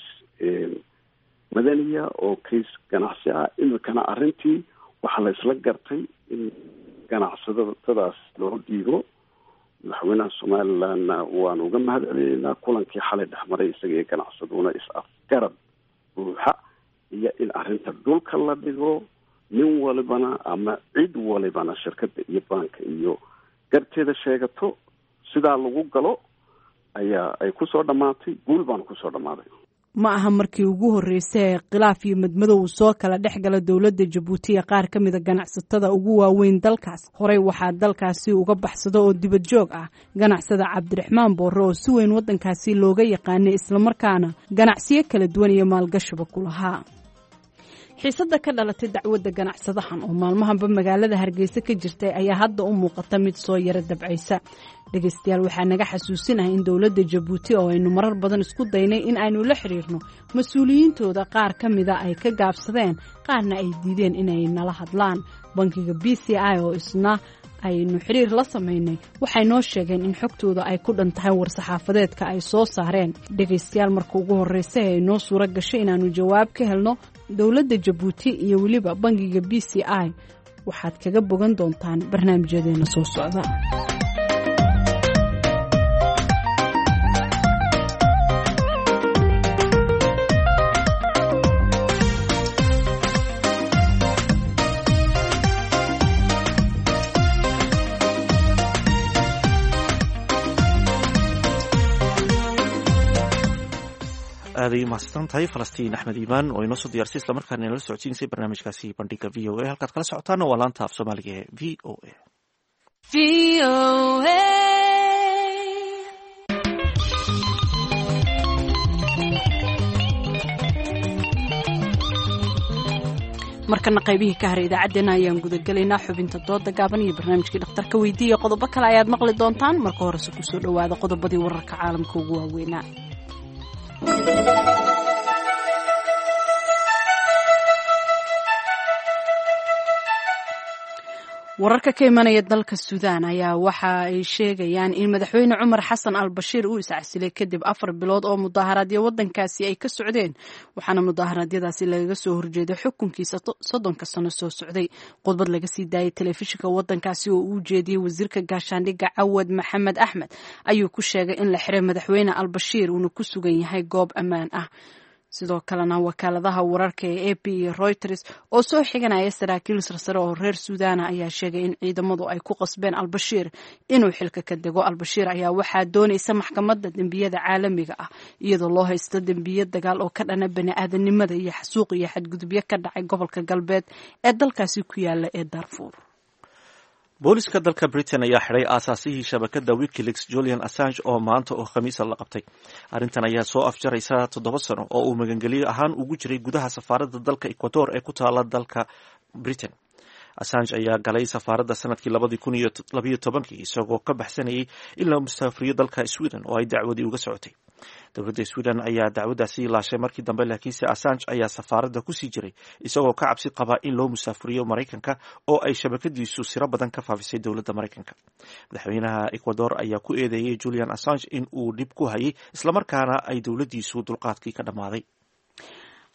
I: madaniya oo case ganacsi ah. imikana arrintii waxaa la isla gartay in ganacsadadaas loo dhiibo. madaxweynaha Somaliland waan uga mahadcelinaynaa kulankii xalay dhexmaray isaga iyo ganacsaduna is-afgarad buuxa iyo in arrinta dhulka la dhigo. nin walibana ama cid walibana shirkadda iyo baanka iyo garteeda sheegato sidaa lagu galo ayaa ay kusoo dhammaatay. guul baana kusoo dhammaaday.
B: ma aha markii ugu horreysay ee khilaaf iyo madmadow soo kala dhex gala dowladda Jabuuti ee qaar ka mid a ganacsatada ugu waaweyn dalkaas. horey waxaa dalkaasi uga baxsada oo dibad joog ah ganacsada Cabdiraxmaan Boorre oo si weyn waddankaasi looga yaqaanay islamarkaana ganacsiyo kala duwan iyo maalgashiba ku lahaa. xiisada ka dhalatay dacwadda ganacsadahan oo maalmahanba magaalada Hargeysa ka jirtay ayaa hadda u muuqata mid soo yara dabcaysa. dhegeystayaal waxaa naga xasuusinahay in dowladda Jabuuti oo aynu marar badan isku daynay in aynu la xiriirno mas-uuliyiintooda qaar ka mida ay ka gaabsadeen qaarna ay diideen inay nala hadlaan. bankiga BCI oo isna aynu xiriir la sameynay waxay noo sheegeen in xogtooda ay ku dhan tahay war-saxaafadeedka ay soo saareen. dhegeystayaal marka ugu horreysay ay noo suura gashay inaanu jawaab ka helno dowladda Jabuuti iyo weliba bankiga BCI waxaad kaga bogan doontaan barnaamijyadeena soo socda.
A: aaday mahadsan tahay Falastiin Axmed Iimaan oo inoo soo diyaarsay isla markaana inala socodsiinsay barnaamijkaasi bandhiga VOA. halkaad kala socotaana waa laanta af Soomaaliga ee VOA.
B: markana qaybihii ka haray idaacaddeenna ayaan gudagelaynaa xubinta dooda gaaban iyo barnaamijkii dhakhtarka weydiiya. qodobo kale ayaad maqli doontaan. marka horese kusoo dhowaada qodobadii wararka caalamka ugu waaweynaa. wararka ka imanaya dalka Suudaan ayaa waxa ay sheegayaan in madaxweyne Cumar Xasan al-Bashiir uu iscasilay kadib 4 bilood oo mudaharaadyo wadankaasi ay ka socdeen. waxaana mudaharaadyadaasi laga soo horjeeday xukunkiisa 30 sano soo socday. khudbad laga sii daayay telefishinka wadankaasi oo uu jeediyay wasiirka gaashaandhigga Cawad Maxamed Axmed ayuu ku sheegay in la xiray madaxweyne al-Bashiir uu ku sugan yahay goob ammaan ah. sidoo kalena wakaaladaha wararka ee AP iyo Reuters oo soo xiganaya saraakiil sarsare oo reer Suudaan ayaa sheegay in ciidamadu ay ku qasbeen al-Bashiir inuu xilka ka dego. al-Bashiir ayaa waxaa doonaysa maxkamadda dambiyada caalamiga ah iyadoo loo haysto dambiyo dagaal oo ka dhana bani'aadanimada iyo xasuuq iyo xadgudubyo ka dhacay gobolka galbeed ee dalkaasi ku yaala ee Darfur.
A: booliska dalka Britain ayaa xiray aasaasihii shabakadda WikiLeaks Julian Assange oo maanta oo khamiis la qabtay. arrintan ayaa soo afjaraysa 7 sano oo uu magangeliyo ahaan ugu jiray gudaha safaaradda dalka Ecuador ee ku taala dalka Britain. Assange ayaa galay safaaradda sanadkii 2012 isagoo ka baxsanayay in la musaafiriyo dalka Sweden oo ay dacwadii uga socotay. dowladda Sweden ayaa dacwadaasi laashay markii dambe, laakiinse Assange ayaa safaaradda ku sii jiray isagoo ka cabsi qaba in loo musaafiriyo Mareykanka oo ay shabakadiisu siro badan ka faafisay dowladda Mareykanka. madaxweynaha Ecuador ayaa ku eedeeyay Julian Assange in uu dhib ku hayay islamarkaana ay dowladdiisu dulqaadkii ka dhammaaday.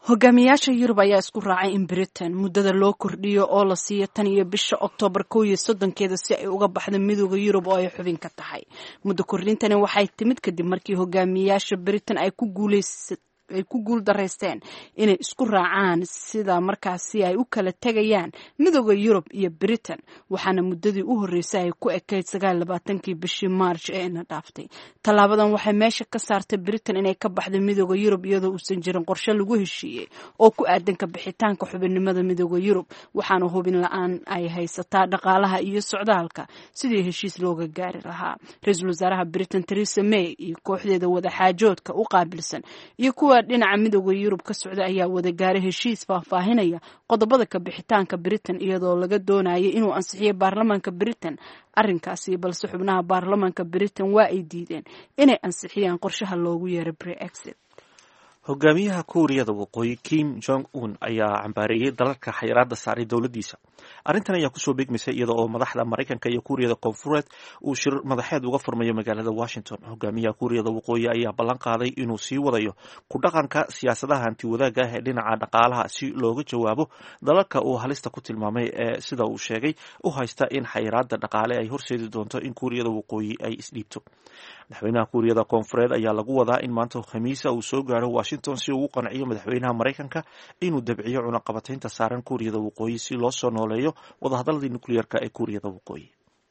B: hogaamiyaasha Yurub ayaa isku raacay in Britain muddada loo kordhiyo oo la siiyo tan iyo bisha Oktoobar 31 si ay uga baxdo midowga Yurub oo ay xubin ka tahay. Muddo kordhintani waxay timid kadib markii hogaamiyaasha Britain ay ku guuldareysteen inay isku raacaan sida markaasi ay u kala tegayaan midowga Yurub iyo Britain, waxaana muddadii u horeysay ay ku ekayd 29 bishii March ee ina dhaaftay. Talaabadan waxay meesha ka saartay Britain inay ka baxdo midowga Yurub iyadoo uusan jirin qorshe lagu heshiiyey oo ku aadan ka bixitaanka xubinnimada midowga Yurub, waxaana hubin la'aan ay haysataa dhaqaalaha iyo socdaalka sidii heshiis looga gaari lahaa. Ra'iisul wasaaraha Britain Theresa May iyo kooxdeeda wadaxaajoodka u qaabilsan iyo kuwa dhinaca midowga Yurub ka socda ayaa wada gaaray heshiis faahfaahinaya qodobada ka bixitaanka Britain iyadoo laga doonayay inuu ansixiyo baarlamaanka Britain arrinkaasi, balse xubnaha baarlamaanka Britain waa ay diideen inay ansixiyaan qorshaha loogu yeeray Brexit.
A: hogaamiyaha Kuuriyada Waqooyi Kim Jong Un ayaa cambaareeyay dalalka xayiraadda saaray dowladdiisa. Arrintan ayaa kusoo beegmaysay iyada oo madaxda Mareykanka iyo Kuuriyada Koonfureed uu shir madaxeed uga furmayo magaalada Washington. Hogaamiyaha Kuuriyada Waqooyi ayaa ballan qaaday inuu sii wadayo ku dhaqanka siyaasadaha hanti wadaagga ah ee dhinaca dhaqaalaha si looga jawaabo dalalka uu halista ku tilmaamay ee sida uu sheegay u haysta in xayiraadda dhaqaale ay horseedi doonto in Kuuriyada Waqooyi ay isdhiibto. madaxweynaha Kuuriyada Koonfureed ayaa lagu wadaa in maanta Khamiisa uu soo gaaro Washington si uu u qanciyo madaxweynaha Mareykanka inuu dabciyo cunaqabataynta saaran Kuuriyada Waqooyi si loo soo nooleeyo wadahadaladii nukliyeerka ee Kuuriyada Waqooyi.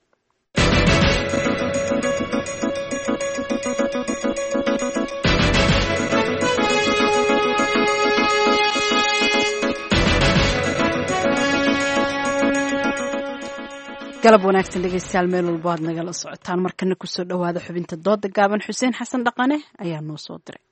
B: galab wanaagsan dhegeystayaal meel walba aad nagala socotaan. markana kusoo dhawaada xubinta dooda gaaban. Xuseen Xasan Dhaqane ayaa noo soo diray.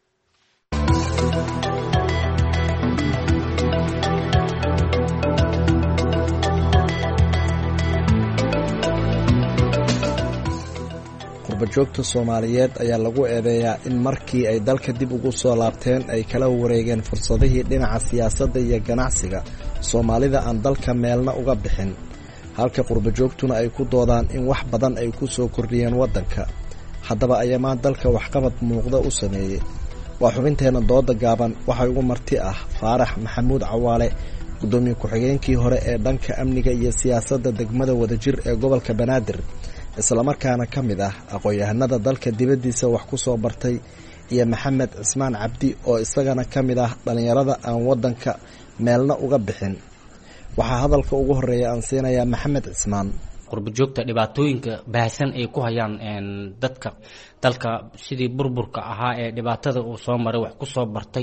J: qurbajoogta Soomaaliyeed ayaa lagu eedeeyaa in markii ay dalka dib ugu soo laabteen ay kala wareegeen fursadihii dhinaca siyaasadda iyo ganacsiga Soomaalida aan dalka meelna uga bixin, halka qurbajoogtuna ay ku doodaan in wax badan ay ku soo kordhiyeen waddanka. haddaba ayamaa dalka waxqabad muuqda u sameeyey. waa xubinteena dooda gaaban. waxaa ugu marti ah Faarax Maxamuud Cawaale, gudoomiye ku-xigeenkii hore ee dhanka amniga iyo siyaasadda degmada Wadajir ee gobolka Banaadir, islamarkaana ka mid ah aqoon-yahanada dalka dibaddiisa wax ku soo bartay, iyo Maxamed Cismaan Cabdi oo isagana ka mid ah dhallinyarada aan waddanka meelna uga bixin. waxaa hadalka ugu horeeya aan siinayaa Maxamed Cismaan.
K: qurbajoogta dhibaatooyinka baahsan ay ku hayaan dadka dalka sidii burburka ahaa ee dhibaatada uu soo maray wax ku soo bartay,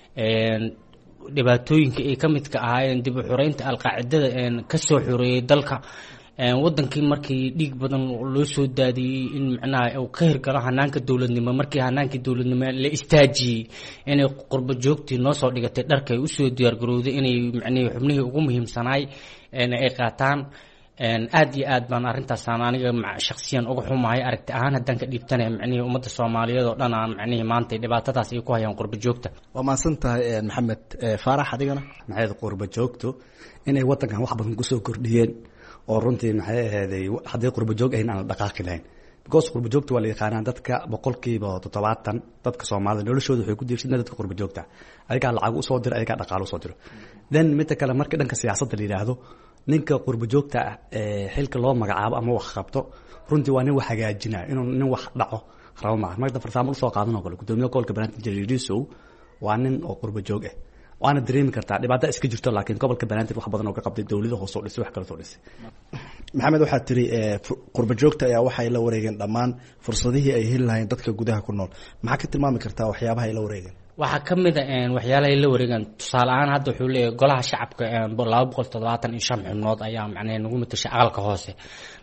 K: dhibaatooyinka ay ka midka ahaayeen dib u xureynta alqaacidada ka soo xureeyay dalka wadankii markii dhiig badan loo soo daadiyay in macnaha uu ka hirgalo hanaanka dowladnimo. markii hanaankii dowladnimo la istaajiyay inay qurbajoogtii noo soo dhigatay dharka ay u soo diyaar garowday inay macnaha xubnihii ugu muhiimsanaay ay qaataan. aad iyo aad baan arrintaas aniga shakhsiyan uga xumahay. aragti ahaan haddaan ka dhiibtanay macnaha ummadda Soomaaliyeed oo dhan aan macnaha maanta dhibaatadaas ay ku hayaan qurbajoogta.
J: waa maasan tahay Maxamed. Faarax adigana
L: maxay qurbajoogtu inay wadankan wax badan ku soo kordhiyeen oo runtii maxay ahaydey haddii qurbajoog ahayn aan dhaqaaqi lahayn, because qurbajoogtu waa la yaqaanaa dadka 70% dadka Soomaalida noloshooda waxay ku diirsan dadka qurbajoogta, ayaga lacag u soo diro, ayaga dhaqaale u soo diro. then mid kale markii dhanka siyaasadda la yiraahdo, ninka qurbajoogta xilka loo magacaabo ama wax qabto runtii waa nin wax hagaajinaa, inuu nin wax dhaco rabo ma. marka farsaamo soo qaadan oo kale gudoomiyaha gobolka Banaadir Jariiriso waa nin oo qurbajoog ah, waana dareemi kartaa dhibaato iska jirto, laakiin gobolka Banaadir wax badan oo ka qabtay dawladda hoos oo dhisay wax kale soo dhisay.
J: Maxamed, waxaad tiri qurbajoogta ayaa waxay la wareegeen dhammaan fursadihii ay heli lahayn dadka gudaha ku nool. maxaa ka tilmaami kartaa waxyaabaha ay la wareegeen?
K: waxaa ka mid ah waxyaalaha ay la wareegaan. tusaale ahaan hadda wuxuu leeyahay golaha shacabka 275 xubnood ayaa macnaheedu nagu matashay aqalka hoose.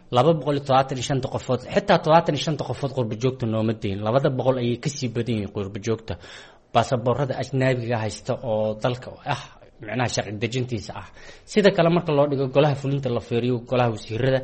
K: 275 qofood, xitaa 75 qofood qurbajoogta nooma deyn. 200 ayay ka sii badan yihiin qurbajoogta baasaboorada ajnabiga haysta oo dalka ah macnaha sharci dejintiisa ah. sida kale marka loo dhigo golaha fulinta la fiiriyo golaha wasiirada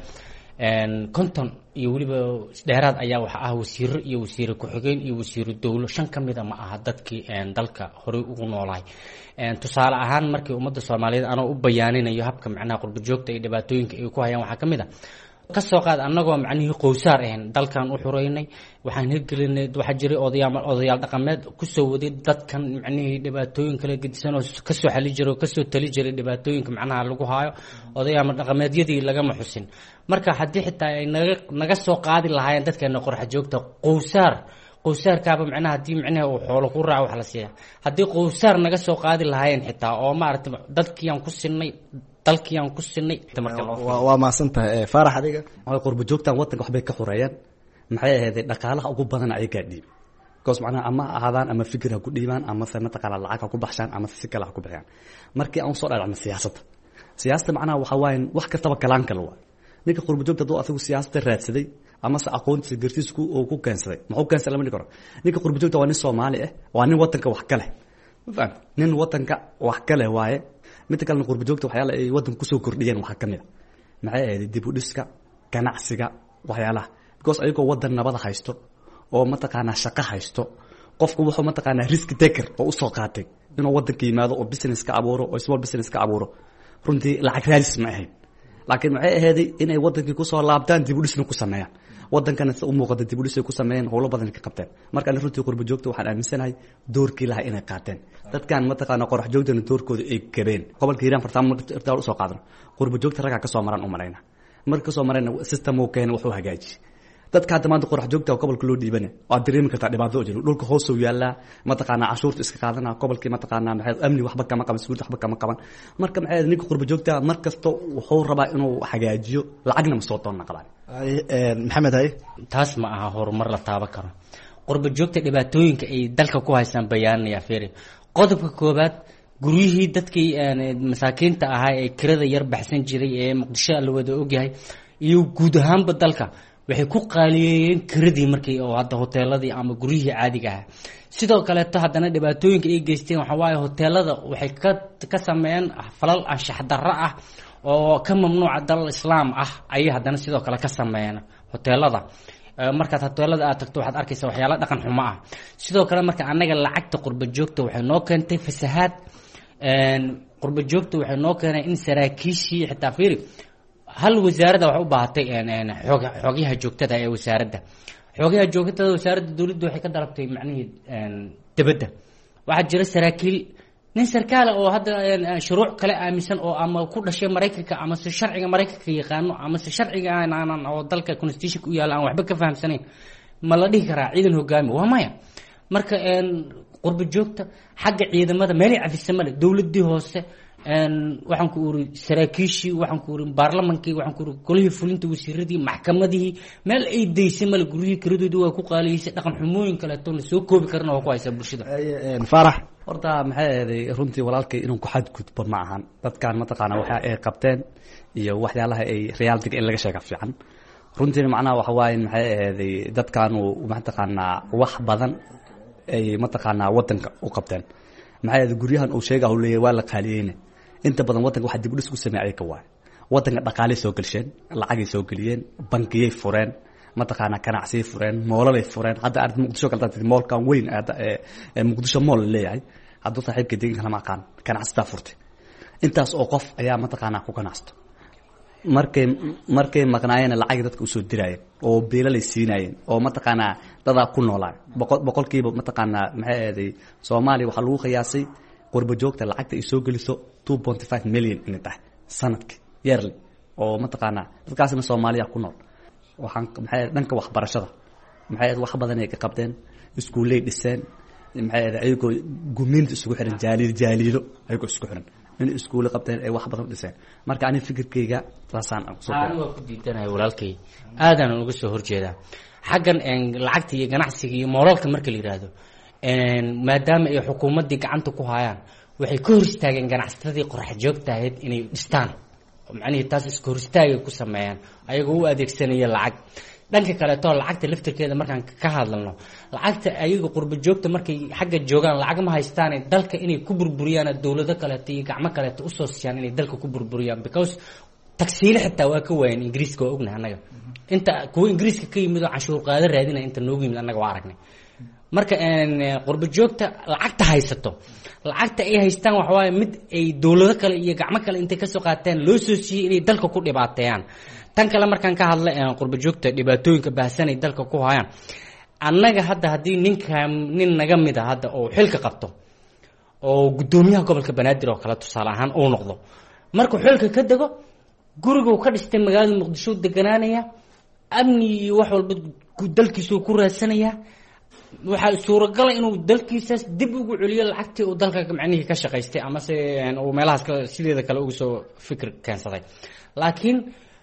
K: 50 iyo waliba dheeraad ayaa waxa ah wasiiro iyo wasiir ku-xigeen iyo wasiir dawlo. 5 kamid ah ma aha dadkii dalka hore ugu noolaay. tusaale ahaan markii ummadda Soomaaliyeed anoo u bayaaninayo habka macnaha qurbajoogta iyo dhibaatooyinka ay ku hayaan waxaa kamid ah kasoo qaad annagoo macnihii qowsaar ahayn dalkan u xureynay waxaan hirgelinay waxaa jiray odayaal dhaqameed kusoo waday dadkan macnihii dhibaatooyin kala gedisan oo kasoo xali jiray oo kasoo tali jiray dhibaatooyinka macnaha lagu haayo odayaal dhaqameedyadii lagama xusin marka haddii xitaa ay naga soo qaadi lahaayeen dadkeena qorxa joogta qowsaarkaaba macnaha haddii macnaha uu xoolo ku raaco wax la siiya haddii qowsaar naga soo qaadi lahaayeen xitaa oo maaragtay dadkiiyaan ku sinay dalkiiyaan ku sinay
J: waa mahadsantahay faarax adiga
L: qurba joogtan wadanka waxbay ka xoreeyaan maxay ahayd dhaqaalaha ugu badan ayagaa dhiib because macnaha ama ahaadaan ama fikir ha ku dhiibaan ama se mataqaana lacag ha ku baxshaan ama si kale ha ku bixiyaan markii aan soo dhalacno siyaasadda macnaha waxa waaye wax kastaba kalaan kale waa ninka qurba joogta hadduu asigu siyaasadda raadsaday ama se aqoontiisa gartiisa uu ku keensaday muxuu keensaday lama dhihi karo ninka qurba joogta waa nin Soomaali ah waa nin wadanka wax ka leh ma faham nin wadanka wax ka leh waaye midda kalena qurba joogta waxyaala ay wadanka kusoo kordhiyeen waxaa ka mid a maxay ahayd dib u dhiska ganacsiga waxyaalaha because ayagoo wadan nabada haysto oo mataqaanaa shaqo haysto qofku wuxuu mataqaanaa risk taker oo usoo qaatay inuu wadanka yimaado oo business ka abuuro oo small business ka abuuro runtii lacag raadis ma ahayn laakiin maxay ahayd inay wadankii kusoo laabtaan dib u dhisna ku sameeyaan wadankana si u muuqata dib u dhis ay ku sameeyeen howlo badan ka qabteen marka aan runtii qurba joogta waxaan aaminsanahay doorkii lahaa inay qaateen dadkan mataqaana qorax joogtana doorkooda ay gabeen gobolka hiiraan fartaamo irtaal usoo qaadano qurba joogta ragaa kasoo maran u marayna marka kasoo marayna system uu keenay wuxuu hagaajiyey dadka hadda maanta qorax joogta gobolka loo dhiibana waa dareemi kartaa dhibaato oo jiro dhulka hoos u yaala mataqaana cashuurta iska qaadana gobolkii mataqaana maxay amni waxba kama qaban suuq waxba kama qaban marka maxay ninka qurba joogta markasto wuxuu rabaa inuu hagaajiyo lacagna ma soo doona qabaan
J: maxamed hay
K: taas ma aha horumar la taaban karo qurba joogta dhibaatooyinka ay dalka ku haystaan bayaanaya fiiri qodobka koobaad guryihii dadkii masaakiinta ahaa ee kirada yar baxsan jiray ee muqdisho la wada ogyahay iyo guud ahaanba dalka waxay ku qaaliyeeyeen kiradii markii oo hadda hoteeladii ama guryihii caadiga ahaa sidoo kaleeto haddana dhibaatooyinka ay geysteen waxaa waaye hoteelada waxay ka sameeyeen falal anshax darro ah oo ka mamnuuca dalal islaam ah ayay haddana sidoo kale ka sameeyeen hoteelada markaad hoteelada aad tagto waxaad arkaysaa waxyaala dhaqan xumo ah sidoo kale marka annaga lacagta qurba joogta waxay noo keentay fasahaad qurba joogta waxay noo keenay in saraakiishii xitaa fiiri hal wasaaradda waxay u baahatay xogyaha joogtada ee wasaaradda xogyaha joogtada wasaaradda dowladda waxay ka dalabtay macnihii dibadda waxaa jira saraakiil nin sarkaala oo hadda shuruuc kale aaminsan oo ama ku dhashay maraykanka ama se sharciga maraykanka yaqaano ama se sharciga aanan oo dalka constitutionka u yaalla aan waxba ka fahamsanayn ma la dhihi karaa ciidan hogaami waa maya marka qurba joogta xagga ciidamada meelay cafisa male dowladii hoose waxaan ku uri saraakiishii waxaan ku uri baarlamankii waxaan ku uri golihii fulinta wasiiradii maxkamadihii meel ay daysay male guryihii kiradoodii waa ku qaaliyeysay dhaqan xumooyin kaleeto la soo koobi karana waa ku haysaa bulshada
J: faarax
L: horta maxay ahaday runtii walaalkay inuu ku xadgudbo ma ahan dadkan mataqaana waxa ay qabteen iyo waxyaalaha ay realitiga in laga sheega fiican runtii macnaha waxa waaye maxay ahaday dadkaanu mataqaanaa wax badan ay mataqaanaa wadanka u qabteen maxay ahaday guryahan uu sheega uu leeyahay waa la qaaliyeyna inta badan wadanka waxa dib u dhis ku sameeyay ka waay wadanka dhaqaale soo galsheen lacag soo galiyeen bankiyay fureen mataqaana ganacsi fureen moolay fureen hadda aad muqdisho kala tahay moolkan weyn ee muqdisho mool leeyahay hadda saaxiibka deegaanka lama aqaan ganacsiga furtay intaas oo qof ayaa mataqaana ku ganacsto markay maqnaayeen lacag dadka u soo dirayeen oo beelalay siinayeen oo mataqaana dada ku noolaa boqolkiiba mataqaana maxay ahaday Soomaaliya waxa lagu qiyaasay qurba joogta lacagta ay soo geliso 2.5 million in tahay sanadkii yearly oo mataqaana dadkaasna Soomaaliya ku nool waxaan maxay dhanka waxbarashada maxay wax badan ay ka qabteen iskuulay dhiseen maxay ayagoo gumeynta isugu xiran jaaliilo ayagoo isku xiran in iskuul qabteen ay wax badan dhiseen marka ani fikirkayga taasaan
K: aniga ku diidanahay walaalkay aadan uga soo horjeedaa xaggan lacagta iyo ganacsiga iyo mooralka marka la yiraahdo maadaama ay xukuumadii gacanta ku hayaan waxay ka hor istaageen ganacsatadii qorax joogta ahayd inay dhistaan macnaheedu taas iska hor istaagay ku sameeyaan ayagoo u adeegsanaya lacag dhanka kale too lacagta laftirkeeda markaan ka hadalno lacagta ayaga qurba joogta markay xagga joogaan lacag ma haystaan dalka inay ku burburiyaan dawlado kale iyo gacmo kale u soo siiyaan inay dalka ku burburiyaan because taksiile xitaa waa ka waayeen ingiriiska waa ognahay annaga inta kuwa ingiriiska ka yimid oo canshuur qaado raadina inta noogu yimid annaga waa aragnay marka qurba joogta lacagta haysato lacagta ay haystaan waxa waaye mid ay dawlado kale iyo gacmo kale intay ka soo qaateen loo soo siiyay inay dalka ku dhibaateeyaan tan kale markaan ka hadla qurba joogta dhibaatooyinka baahsanay dalka ku hayaan annaga hadda haddii nin naga mid a hadda oo xilka qabto oo guddoomiyaha gobolka banaadir oo kale tusaale ahaan uu noqdo markuu xilka ka dego guriguu ka dhistay magaalada muqdisho deganaanaya amni iyo wax walba dalkiisuu ku raadsanaya waxaa suuragala inuu dalkiisaas dib ugu celiyo lacagtii uu dalka macnihii ka shaqaystay ama se uu meelahaas sideeda kale uga soo fikir keensaday laakiin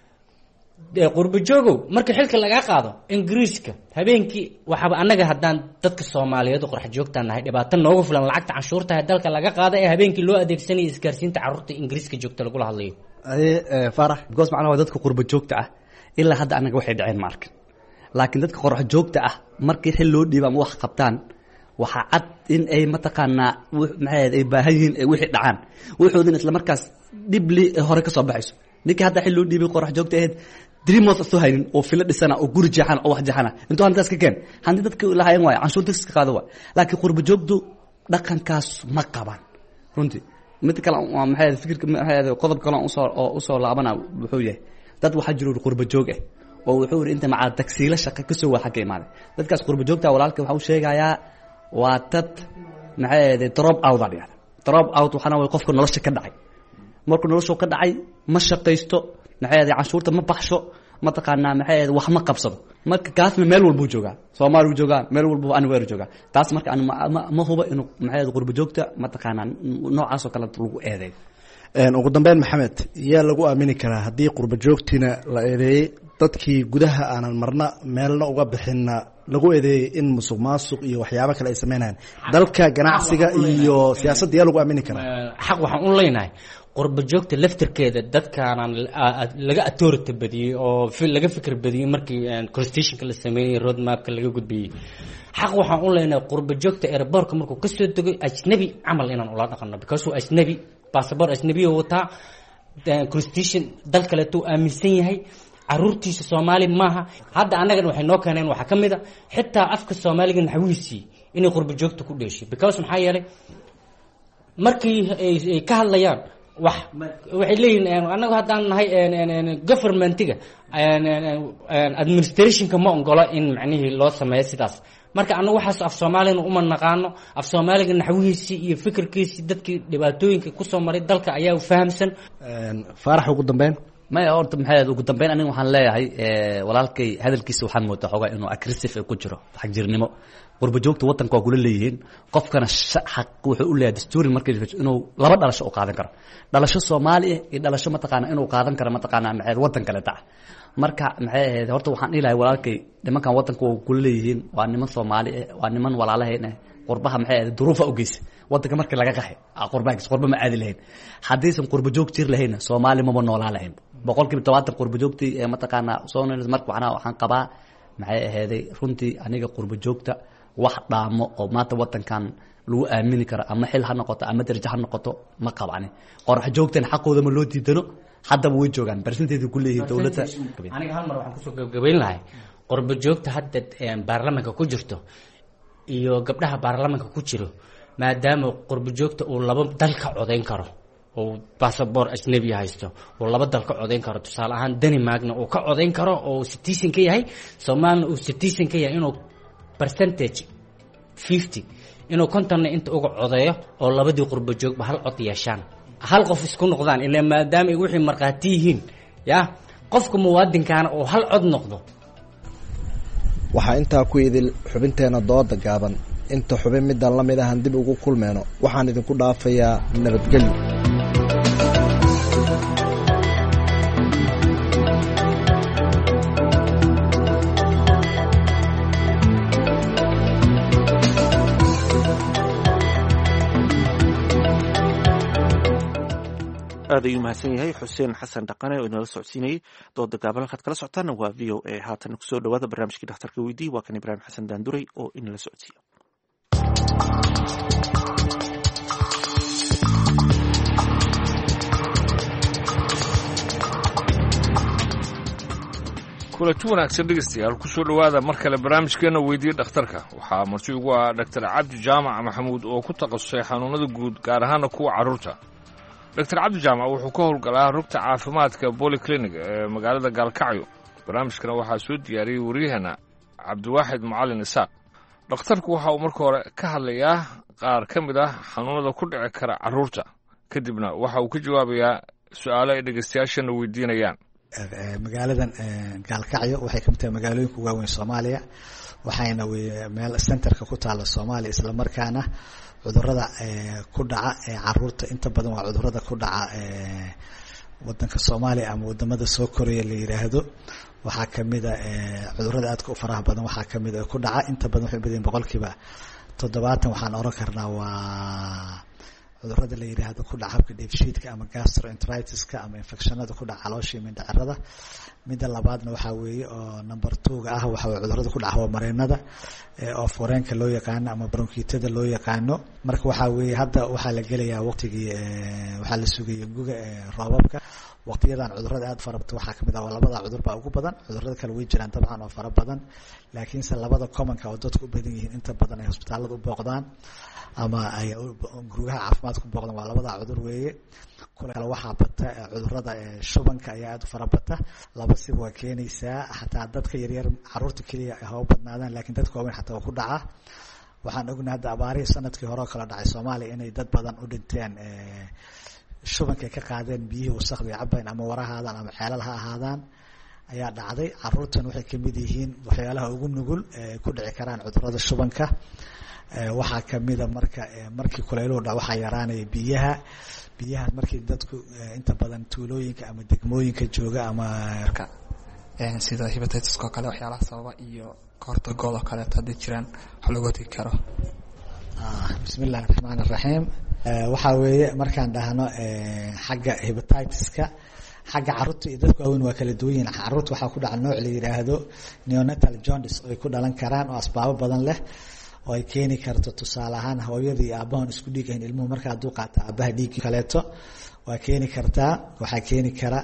K: qurba joogow marka xilka lagaa qaado ingiriiska habeenkii waxaaba annaga haddaan dadka soomaaliyeed qorax joogtaan nahay dhibaato noogu filan lacagta canshuurta ee dalka laga qaada ee habeenkii loo adeegsanaya isgaarsiinta carruurta ingiriiska joogta lagula hadlayo
L: farax because macnaha waa dadka qurba joogta ah ilaa hadda annaga waxay dhaceen ma arkin laakiin dadka qorax joogta ah markii xil loo dhiibo ama wax qabtaan waxaa cad in ay mataqaanaa maxay ay baahan yihiin ay wixii dhacaan wuxuudin isla markaas dhibli hore ka soo baxayso ninkii hadda xil loo dhiibay qorax joogta ahayd dreamos soo haynin oo filo dhisana oo guri jeexana oo wax jeexana intuu hantaas ka keen hanti dadka lahayn waay canshuur tax ka qaado waay laakiin qurba joogtu dhaqankaas ma qaban runtii mid kale waa maxay fikirka maxay qodob kale oo soo laabana wuxuu yahay dad waxa jiro qurba joog ah oo wuxuu yiri inta macaa tagsiila shaqo ka soo waxa ka imaaday dadkaas qurba joogta walaalka waxa uu sheegayaa waa dad maxay drop out ah drop out waxana way qofka nolosha ka dhacay markuu nolosha ka dhacay ma shaqaysto maxay canshuurta ma baxsho ma taqaanaa maxay wax ma qabsado marka kaasna meel walba joogaa Soomaali uu joogaa meel walba aan weer joogaa taas marka aan ma hubo inuu maxay qurba joogta ma taqaanaa noocaas oo kale lagu eedeey
J: ugu dambeyn maxamed yaa lagu aamini karaa haddii qurba joogtina la eedeeyey dadkii gudaha aanan marna meelna uga bixinna lagu eedeeyey in musuq maasuq iyo waxyaabo kale ay sameynayaan dalka ganacsiga iyo siyaasadda yaa lagu aamini karaa
K: xaq waxaan u leenahay qurba joogta laftirkeeda dadkaanaan laga authority badiyey oo laga fikir badiyey markii constitutionka la sameeyey road mapka laga gudbiyey xaq waxaan u leenahay qurba joogta airportka markuu ka soo degay ajnabi camal inaan ula dhaqanno because uu ajnabi passport ajnabi wataa constitution dal kale tuu aaminsan yahay caruurtiisa Soomaali maaha hadda annaga waxay noo keeneen waxa kamid ah xitaa afka Soomaaliga naxwiisi inay qurba joogta ku dheeshay because maxaa yeelay markii ay ka hadlayaan waxay leeyihiin annagu haddaan nahay governmentiga administrationka ma ongola in macnihii loo sameeyo sidaas marka annagu waxaas af Soomaalina uma naqaano af Soomaaliga naxwiisi iyo fikirkiisi dadkii dhibaatooyinka ku soo maray dalka ayaa fahamsan
J: faarax ugu dambeyn
L: ma horta maxay ugu dambeyn aniga waxaan leeyahay walaalkay hadalkiisa waxaan moodaa xogaa inuu aggressive ku jiro xaq jirnimo qurba joogta wadanka waa kula leeyihiin qofkana xaq wuxuu u leeyahay dastuuri markii inuu laba dhalasho u qaadan karo dhalasho Soomaali iyo dhalasho ma taqaan inuu qaadan karo ma taqaan maxay wadan kale taa marka maxay horta waxaan ilahay walaalkay nimankan wadanka waa kula leeyihiin waa niman Soomaali waa niman walaalahayna qurbaha maxay duruufa u geysay wadanka markii laga qaxay qurba ma aadi lahayn hadiisan qurba joog jir lahayn Soomaali ma noolaa lahayn boqolkiiba 70 qurba joogtii ee ma taqaana Soomaaliyeed marka waxaan qabaa maxay ahaday runtii aniga qurba joogta wax dhaamo oo maanta wadankan lagu aamini karo ama xil ha noqoto ama darajo ha noqoto ma qabani qorax joogtan xaqooda ma loo diidano haddaba way joogaan percentage ku leeyahay dawladda
K: aniga hal mar waxaan kusoo gabagabayn lahay qurba joogta hadda baarlamaanka ku jirto iyo gabdhaha baarlamaanka ku jiro maadaama qurba joogta uu laba dal ka codeyn karo oo passport ajnabi haysto oo laba dal ka codeyn karo tusaale ahaan Denmarkna uu ka codeyn karo oo citizen ka yahay Soomaaliya uu citizen ka yahay inuu percentage 50 inuu kontonna inta uga codeeyo oo labadii qurba joogba hal cod yeeshaan hal qof isku noqdaan ilaa maadaama ay wixii marqaati yihiin ya qofka muwaadinkaana oo hal cod noqdo
J: waxaa intaa ku idil xubinteena dooda gaaban inta xubin midaan la mid ahan dib ugu kulmeyno waxaan idinku dhaafayaa nabadgelyo
A: aad ayuu mahadsan yahay xuseen xasan dhaqane oo inala socodsiinayay dooda gaaban halkaad kala socotaana waa v o a haatan kusoo dhawaada barnaamijkii dhakhtarka weydii waa kan ibraahim xasan daanduray oo inala socodsiiya
H: kulanti wanaagsan dhegeystayaal kusoo dhowaada mar kale barnaamijkeena weydiiya dhakhtarka waxaa marti ugu ah dhaktar cabdi jaamac maxamuud oo ku takhasusay xanuunada guud gaar ahaana kuwa carruurta doctor cabdi jaamac wuxuu ka howlgalaa rugta caafimaadka polyclinic ee magaalada gaalkacyo barnaamijkana waxaa soo diyaariyey waryaheena cabdiwaaxid macalin isaaq dhakhtarku waxa uu marka hore ka hadlayaa qaar ka mid ah xanuunada ku dhici kara carruurta kadibna waxa uu ka jawaabayaa su-aalo ay dhegeystayaashana weydiinayaan.
M: magaaladan gaalkacyo waxay ka mid tahay magaalooyinka ugu waaweyn soomaaliya waxayna meel centerka ku taala soomaaliya islamarkaana cudurada ku dhaca caruurta inta badan waa cudurada ku dhaca wadanka soomaaliya ama wadamada soo koraya la yiraahdo waxaa kamid a cudurada aadka u faraha badan waxaa kamid a ku dhaca inta badan waxay badeen boqolkiiba 70 waxaan oran karnaa waa cudurada la yiraahdo ku dhaca habka dheefshiidka ama gastroenteritiska ama infectionada ku dhaca caloosha iyo mindhicirada midda labaadna waxaa weeye oo number 2 ah waxa way cudurada ku dhaca mareenada oo foreenka loo yaqaan ama bronkiitada loo yaqaano marka waxaa weeye hadda waxaa la gelayaa waqtigii waxaa la sugayay guga roobabka waqtiyadan cudurada aad farabta waxaa kamid ah labada cudur baa ugu badan cudurada kale way jiraan dabcan oo fara badan laakiin se labada commonka oo dadku u badan yihiin inta badan ay hospitaalada u booqdaan ama ay gurugaha caafimaad ku booqdaan waa labada cudur weeye kale waxaa bata cudurada shubanka ayaa aad u fara bata laba si waa keenaysaa xataa dadka yaryar caruurta kaliya ay hawo badnaadaan laakiin dadka waaweyn xataa ku dhaca waxaan ognahay hadda abaarihii sanadkii hore oo kala dhacay Soomaaliya inay dad badan u dhinteen shubanka ka qaadeen biyihii wasaqda cabayn ama warahaadaan ama xeelal ha ahaadaan ayaa dhacday caruurtan waxay kamid yihiin waxyaalaha ugu nugul ku dhici karaan cudurada shubanka waxaa kamida markii kulayluhu dhac waxaa yaraanaya biyaha markii dadku inta badan tuulooyinka ama degmooyinka jooga ama
N: sida hepatitis oo kale waxyaalaha sababa iyo kortagooda kale hadii jiraan wax lagu heli karo.
M: bismillaahir rahmaanir rahiim waxaa weeye markaan dhahno xagga hepatitis-ka xagga caruurta iyo dadka waaweyn waa kala duwan yihiin caruurta waxaa ku dhaca nooc la yiraahdo neonatal jaundice oo ay ku dhalan karaan oo asbaabo badan leh oo ay keeni karto tusaale ahaan hooyada iyo aabahan isku dhigayn ilmuhu marka hadduu qaato aabaha dhiig kaleeto waa keeni kartaa waxaa keeni kara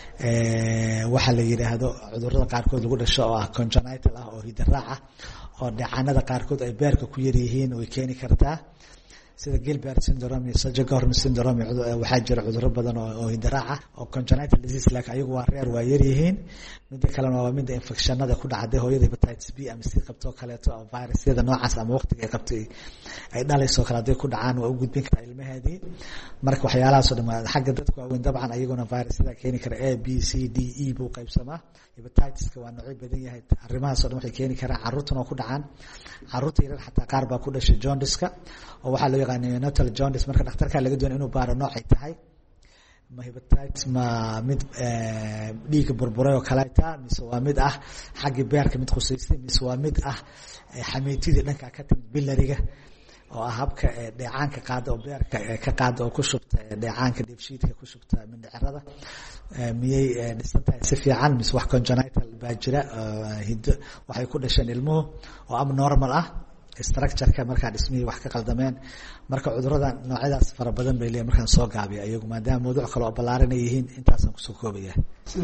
M: waxa la yiraahdo cudurada qaarkood lagu dhasho oo ah congenital ah oo hiddaraac ah oo dhacanada qaarkood ay beerka ku yar yihiin way keeni kartaa sida Gilbert syndrome iyo Sjogren syndrome waxaa jira cudurro badan oo hiddaraac ah oo congenital disease laakiin ayagu waa reer waa yar yihiin mid kale waa mid infectionada ku dhacday hooyada hepatitis B ama C qabto kaleeto oo virusyada noocaas ama waqtiga ay qabtay ay dhalayso kala day ku dhacaan waa u gudbin kartaa ilmaheedii marka waxyaalahaas oo dhammaan xagga dadku waaweyn dabcan ayaguna virusyada keeni kara A B C D E buu qaybsamaa hepatitis-ka waa nooc badan yahay arrimahaas oo dhan waxay keeni karaan caruurtuna ku dhacaan caruurta yar xataa qaar baa ku dhashay jaundice-ka oo waxaa loo yaqaan neonatal jaundice marka dhakhtarka laga doonayo inuu baaro nooc ay tahay ma hepatitis ma mid dhiig burburay oo kale taa mise waa mid ah xagga beerka mid khuseysay mise waa mid ah xamiitidii dhanka ka timid bilariga oo ah habka dheecaanka qaada oo beerka ka qaada oo ku shubta dheecaanka dheefshiidka ku shubta mindhicirada miyay dhisantahay si fiican mise wax congenital baa jira hiddo waxay ku dhasheen ilmuhu oo abnormal ah structure-ka markaa dhismihii wax ka qaldameen marka cudurada noocyadaas fara badan bay leeyihiin markaan soo gaabiyo ayagu maadaama mawduuc kale oo ballaaran ay yihiin intaasaan kusoo koobaya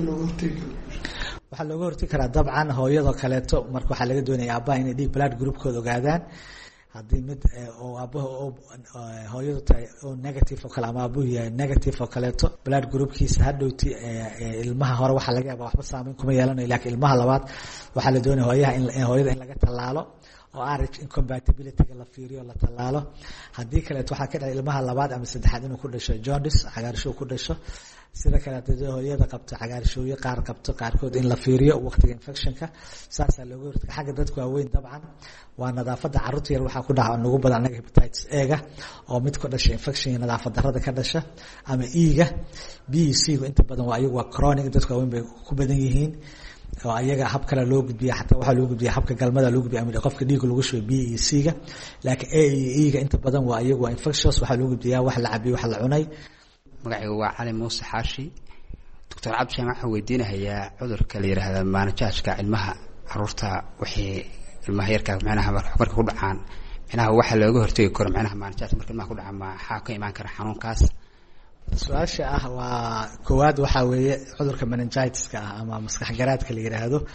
M: waxaa looga hortegi karaa dabcan hooyadoo kaleeto marka waxaa laga doonaya aabbaha inay dhiig blood groupkooda ogaadaan haddii mid oo aabaha hooyadu tahay oo negative oo kale ama aabuhu yahay negative oo kaleeto blood groupkiisa hadhowti ilmaha hore waxaa laga yaabaa waxba saameyn kuma yeelanayo laakiin ilmaha labaad waxaa la doonaya hooyada in laga tallaalo oo RH incompatibility-ga la fiiriyo la tallaalo haddii kaleeto waxaa ka dhacay ilmaha labaad ama saddexaad inuu ku dhasho jaundice cagaarshow ku dhasho sida kale haddii hooyada qabto cagaarshowyo qaar qabto qaarkood in la fiiriyo waqtiga infectionka saasaa looga hortaga xagga dadku waaweyn dabcan waa nadaafadda carruurta yar waxaa ku dhaca nagu badan anaga hepatitis A-ga oo mid ku dhasha infection iyo nadaafad darrada ka dhasha ama E-ga B-C-gu inta badan waa ayagu waa chronic dadku waaweyn bay ku badan yihiin oo ayaga hab kale loo gudbiya xataa waxaa loo gudbiya habka galmada loo gudbiya ama qofka dhiig lagu shubay B iyo C-ga laakiin A iyo E-ga inta badan waa ayagu waa infectious waxaa loo gudbiyaa wax la cabiyo wax la cunay
O: magacaygu waa cali muuse xaashi doctor cabdi jaamac waxaan weydiinahayaa cudurka la yidhaahda maanajaajka ilmaha caruurta wixii ilmaha yarkaa micnaha marka ku dhacaan micnaha waxa looga hortegi karo micnaha maanajaajka marka ilmaha ku dhacaan maxaa ka imaan kara xanuunkaas
M: su-aasha waa koowaad waxaa weeye cudurka meningitis-ka ama maskax garaadka la yiraahdo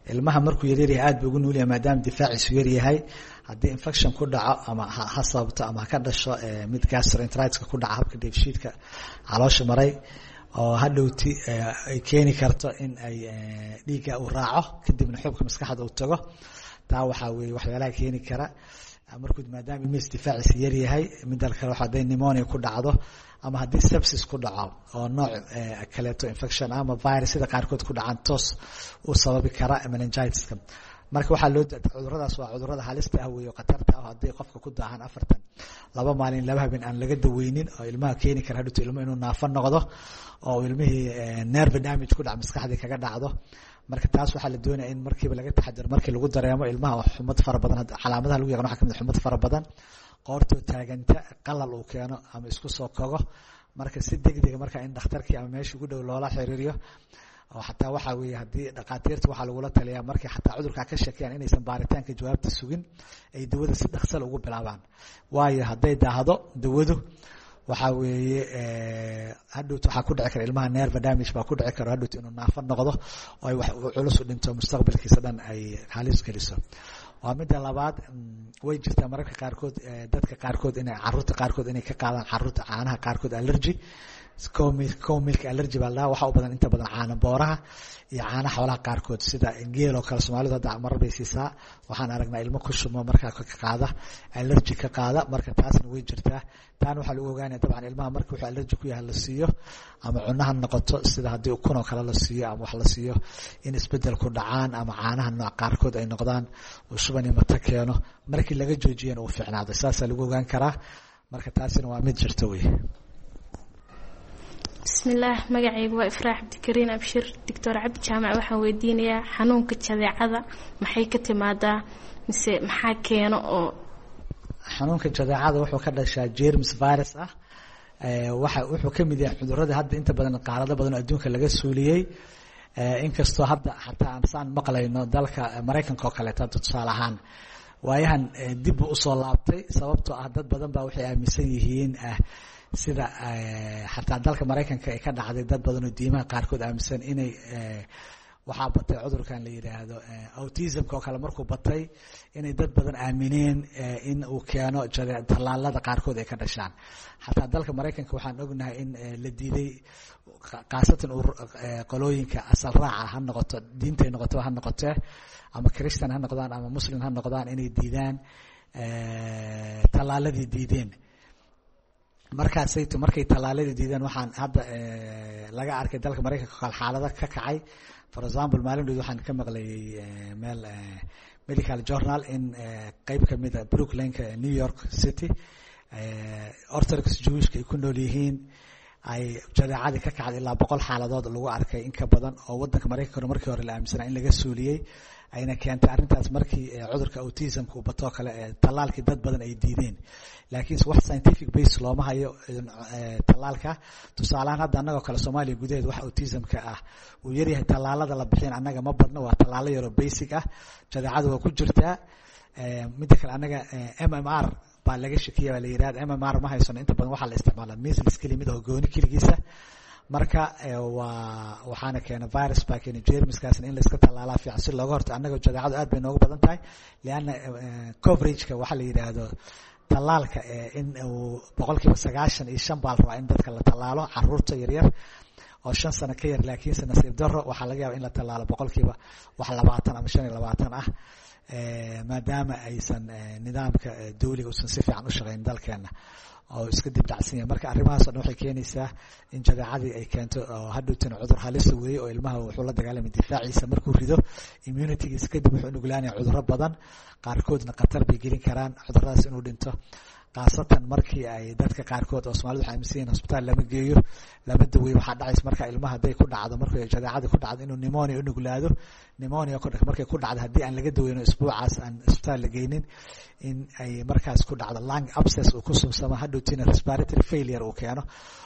M: ilmaha markuu yaryaryahay aad buu ugu nuulyahay maadaama difaaciisu yaryahay haddii infection ku dhaco ama ha sababto ama ha ka dhasho mid gastroenteritis-ka ku dhaca habka dheefshiidka caloosha maray oo hadhowti ay keeni karto in ay dhiigga uu raaco kadibna xubka maskaxda uu tago taa waxaa weeye waxyaalaha keeni kara markuu maadaama ilmihiis difaaciisa yaryahay midal kale hadday pneumonia ku dhacdo ama haddii sepsis ku dhaco oo nooc kaleeto infection ama virus sida qaarkood ku dhacaan toos uu sababi kara meningitis-ka marka waxaa loo cuduradaas waa cudurada halista ah weeyo khatarta ah hadday qofka ku daahan 2 maalin 2 habeen aan laga daweynin oo ilmaha keeni kara hadhowto ilmo inuu naafo noqdo oo ilmihii nerve damage ku dhac maskaxdii kaga dhacdo marka taas waxaa la doonaya in markiiba laga taxadiro markii lagu dareemo ilmaha xumad fara badan calaamadaha lagu yaqaan waxaa kamid xumad fara badan qoortoo taaganta qalal uu keeno ama isku soo kogo marka si degdega marka in dhakhtarkii ama meesha ugu dhow loola xiriiriyo oo xataa waxaa weeye haddii dhakhaatiirta waxaa lagula taliyaa markay xataa cudurkaa ka shakiyaan inaysan baaritaanka jawaabta sugin ay dawada si dhaksal ugu bilaabaan waayo hadday daahdo dawadu waxaa weeye hadhowt waxaa ku dhici kara ilmaha nerve damage baa ku dhici kara hadhowt inuu naafo noqdo oo ay wax culus u dhinto mustaqbalkiisa dhan ay halis geliso waa midda labaad way jirtaa mararka qaarkood dadka qaarkood inay caruurta qaarkood inay ka qaadaan caruurta caanaha qaarkood allergy cow milk allergy baa la waxa u badan inta badan caana booraha iyo caana xoolaha qaarkood sida geel oo kale Soomaalidu hadda marar bay siisaa waxaan aragnaa ilmo ku shumo markaa ka qaada allergy ka qaada marka taasna way jirtaa taan waxa lagu ogaanaya dabcan ilmaha marka wuxuu allergy ku yahay la siiyo ama cunaha noqoto sida haddii ukun oo kale la siiyo ama wax la siiyo in isbedel ku dhacaan ama caanaha nooc qaarkood ay noqdaan oo shuban mata keeno markii laga joojiyana uu fiicnaado saasa lagu ogaan karaa marka taasina waa mid jirta weey
P: bismillaah magacaygu waa Ifraax Cabdikariin Abshir Dr. Cabdi Jaamac waxaan weydiinayaa xanuunka jadeecada maxay ka timaadaa mise maxaa keeno oo
M: xanuunka jadeecada wuxuu ka dhashaa germs virus ah wuxuu ka mid yahay cudurrada hadda inta badan qaarado badan oo adduunka laga suuliyey inkastoo hadda xataa aan saan maqlayno dalka Mareykanka oo kale tusaale ahaan waayahan dib u soo laabtay sababtoo ah dad badan baa waxay aaminsan yihiin sida xataa dalka Mareykanka ay ka dhacday dad badan oo diimaha qaarkood aaminsan inay waxaa batay cudurkan la yiraahdo autism oo kale markuu batay inay dad badan aamineen in uu keeno talaalada qaarkood ay ka dhashaan xataa dalka Mareykanka waxaan ognahay in la diiday qaasatan qolooyinka asal raaca ha noqoto diintay noqoto ha noqoto ama Christian ha noqdaan ama Muslim ha noqdaan inay diidaan talaaladii diideen markaasaytu markay talaaladii diideen waxaan hadda laga arkay dalka Mareykanka xaalado ka kacay for example maalin dhow waxaan ka maqlayay meel medical journal in qayb ka mid ah Brooklyn New York City Orthodox Jewish ay ku nool yihiin ay jadeecada ka kacday ilaa 100 xaaladood lagu arkay in ka badan oo wadanka Mareykanka markii hore la aaminsanaa in laga suuliyay ayna keentay arrintaas markii cudurka autism ku bato kale talaalkii dad badan ay diideen laakiin wax scientific base looma hayo talaalka tusaalahan hadda annaga kale Soomaaliya gudaheed wax autism-ka ah uu yaryahay talaalada la bixin annaga ma badna waa talaalo yar oo basic ah jadeecada waa ku jirtaa mid kale annaga MMR baa laga shakiyaa la yiraahdo MMR ma haysan inta badan waxa la isticmaalaa measles kelimada oo gooni kaligiisa marka waxaana keena virus baa keena germskaasna in la iska talaalaa fiican si looga hortago annaga jadeecadu aad bay noogu badan tahay liana coverageka waxa la yiraahdo talaalka in uu 95% baa la rabaa in dadka la talaalo caruurta yaryar oo 5 sano ka yar laakiin nasiib darro waxa laga yaabaa in la talaalo 20% wax 20 ama 25 ah maadaama aysan nidaamka dawliga uusan si fiican u shaqeyn dalkeena oo iska dib dhacsan yahay marka arrimahaas oo waxay keenaysaa in jadeecadii ay keento oo hadhowtana cudur halis weeye oo ilmaha wuxuu la dagaalamay difaaciisa markuu rido immunity-giisa kadib wuxuu nuglaanayaa cudurro badan qaarkoodna khatar bay gelin karaan cuduradaas inuu dhinto qaasatan markii ay dadka qaarkood oo Soomaalidu waxay aaminsan yihiin hospital lama geeyo lama daweeyo waxaa dhacaysa marka ilmaha haday ku dhacdo markay jadeecada ku dhacdo inuu pneumonia u nuglaado pneumonia ku dhacdo markay ku dhacdo hadii aan laga daweeyo isbuucaas aan hospital la geynin in ay markaas ku dhacdo lung abscess oo ku subsama hadhowtina respiratory failure uu keeno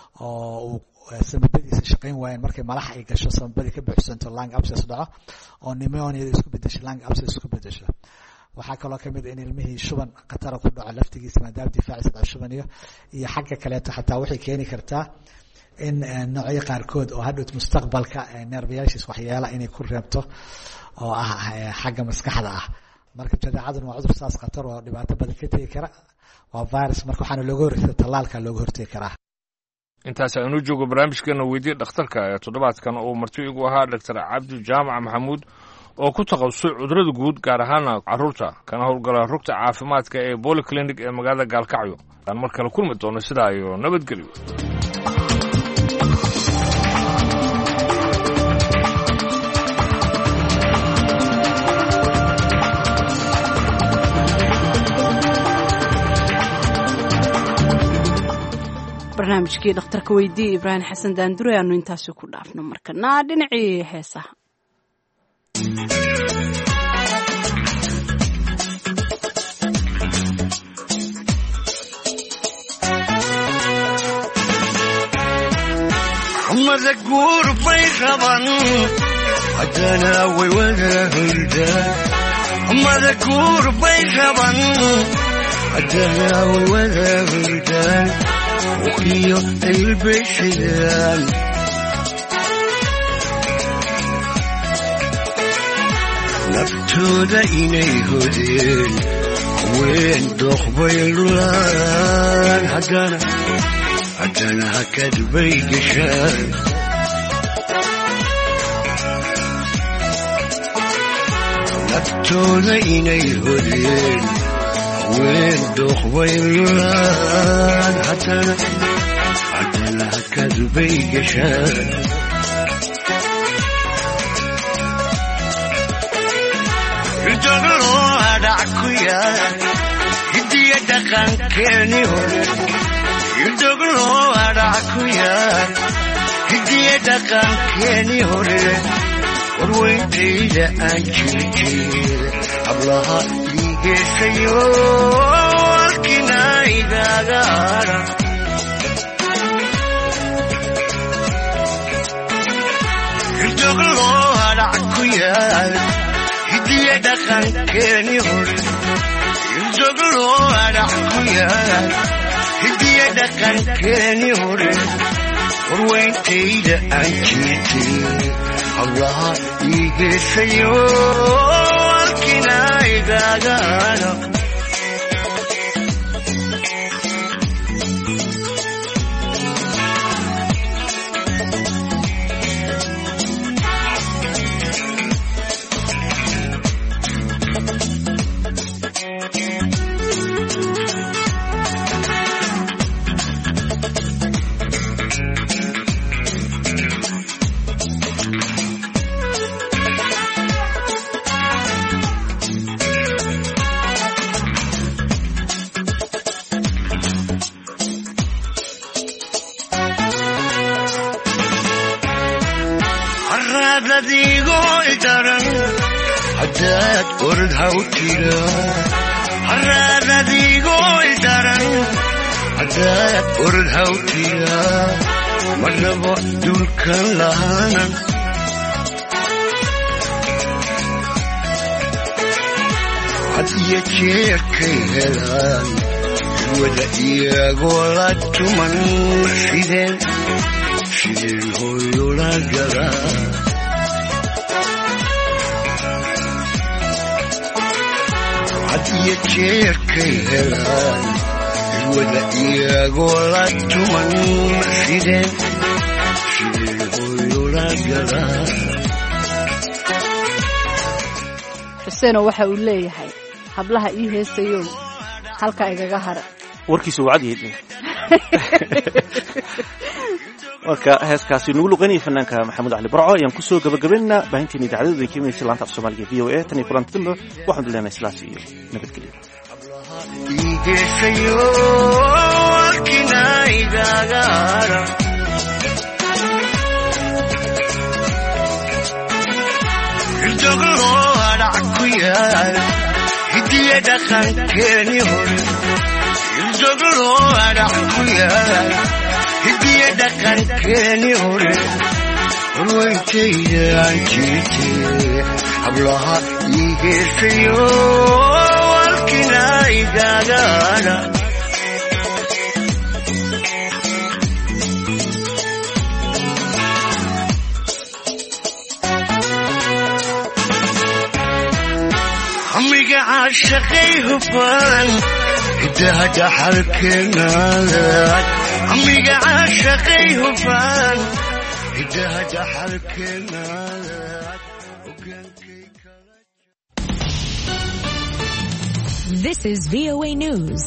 M: oo samabadiisa shaqeyn waayeen markay malax ay gasho samabadi ka buuxsanto lung abscess dhaco oo pneumonia isku bedesho lung abscess isku bedesho waxaa kaloo kamid in ilmihii shuban khatar ku dhaco laftigiisa maadaama difaaciisa shuban iyo xagga kaleeto xataa waxay keeni kartaa in noocyo qaarkood oo hadhow mustaqbalka nerviyaashiis waxyeela inay ku reebto oo ah xagga maskaxda ah. marka jadeecaduna waa cudur saas khatar oo dhibaato badan ka tegi kara, waa virus, marka waxaana looga hortegi tallaalka looga hortegi karaa.
H: intaas aynu joogo barnaamijkeena weydiye dhakhtarka ee toddobaadkan uu marti igu ahaa Dr. Cabdi Jaamac Maxamuud oo ku takhasusay cudurrada guud gaar ahaan carruurta kana howlgala rugta caafimaadka ee Polyclinic ee magaalada Gaalkacyo. aan mar kale kulmi doono sidaa iyo nabadgelyo.
B: barnaamijkii dhakhtarka weydiye Ibraahim Xasan Daandure aanu intaasi ku dhaafno markana dhinacii heesaha.
Q: mada guur bay raban haddana way wada hurdaan mada guur bay raban haddana way wada hurdaan وكيو البشران نبتودا إني هدين وين دخبي الران حدانا هكاد بيقشان نبتودا إني هدين وين دخبي الران حدانا هكاد بيقشان يدقلو هدعكويا يدي يدقان كيني هوري يدقلو هدعكويا يدي يدقان كيني هوري ورويتي أنجيتي أبلها يجيسيو الكناي داغارا يدقلو هدعكويا يدي يدقان كيني هوري يدقلو هدعكويا يدي يدقان كيني هوري ورويتي أنجيتي الله يجيسيو الكناي داغارا حداد أردها وكيلا حرادة ديقو الدرن حداد أردها وكيلا مرنبو دولك لهانا عدية كيهلان ودا إياغولات من شدين هو يولا جران عدية كيهلان ودا إياغولات من شدين هو يولا جران
B: xuseenoo waxa uu leeyahay hablaha ii heesayo halka igaga hara
A: warkiisu wacad yahay marka heeskaasi nugu luqanay fanaanka maxamed cali barco ayaan ku soo gabagabeynaa baahinteena idaacadda ee kiimiyada laanta af Soomaaliga VOA tan iyo kulanti dambe waxaan leenahay islaas iyo nabadgelyo
Q: igeesayo kinay gagara joglo hadakuya hidiye dhaqan keeni hore joglo hadakuya hidiye dhaqan keeni hore ruwaytayda anjiti hablaha igeesayo kinay gagara caashaqay hufan hidaha dhaxalkeenaad amiga caashaqay hufan hidaha dhaxalkeenaad.
R: This is VOA News.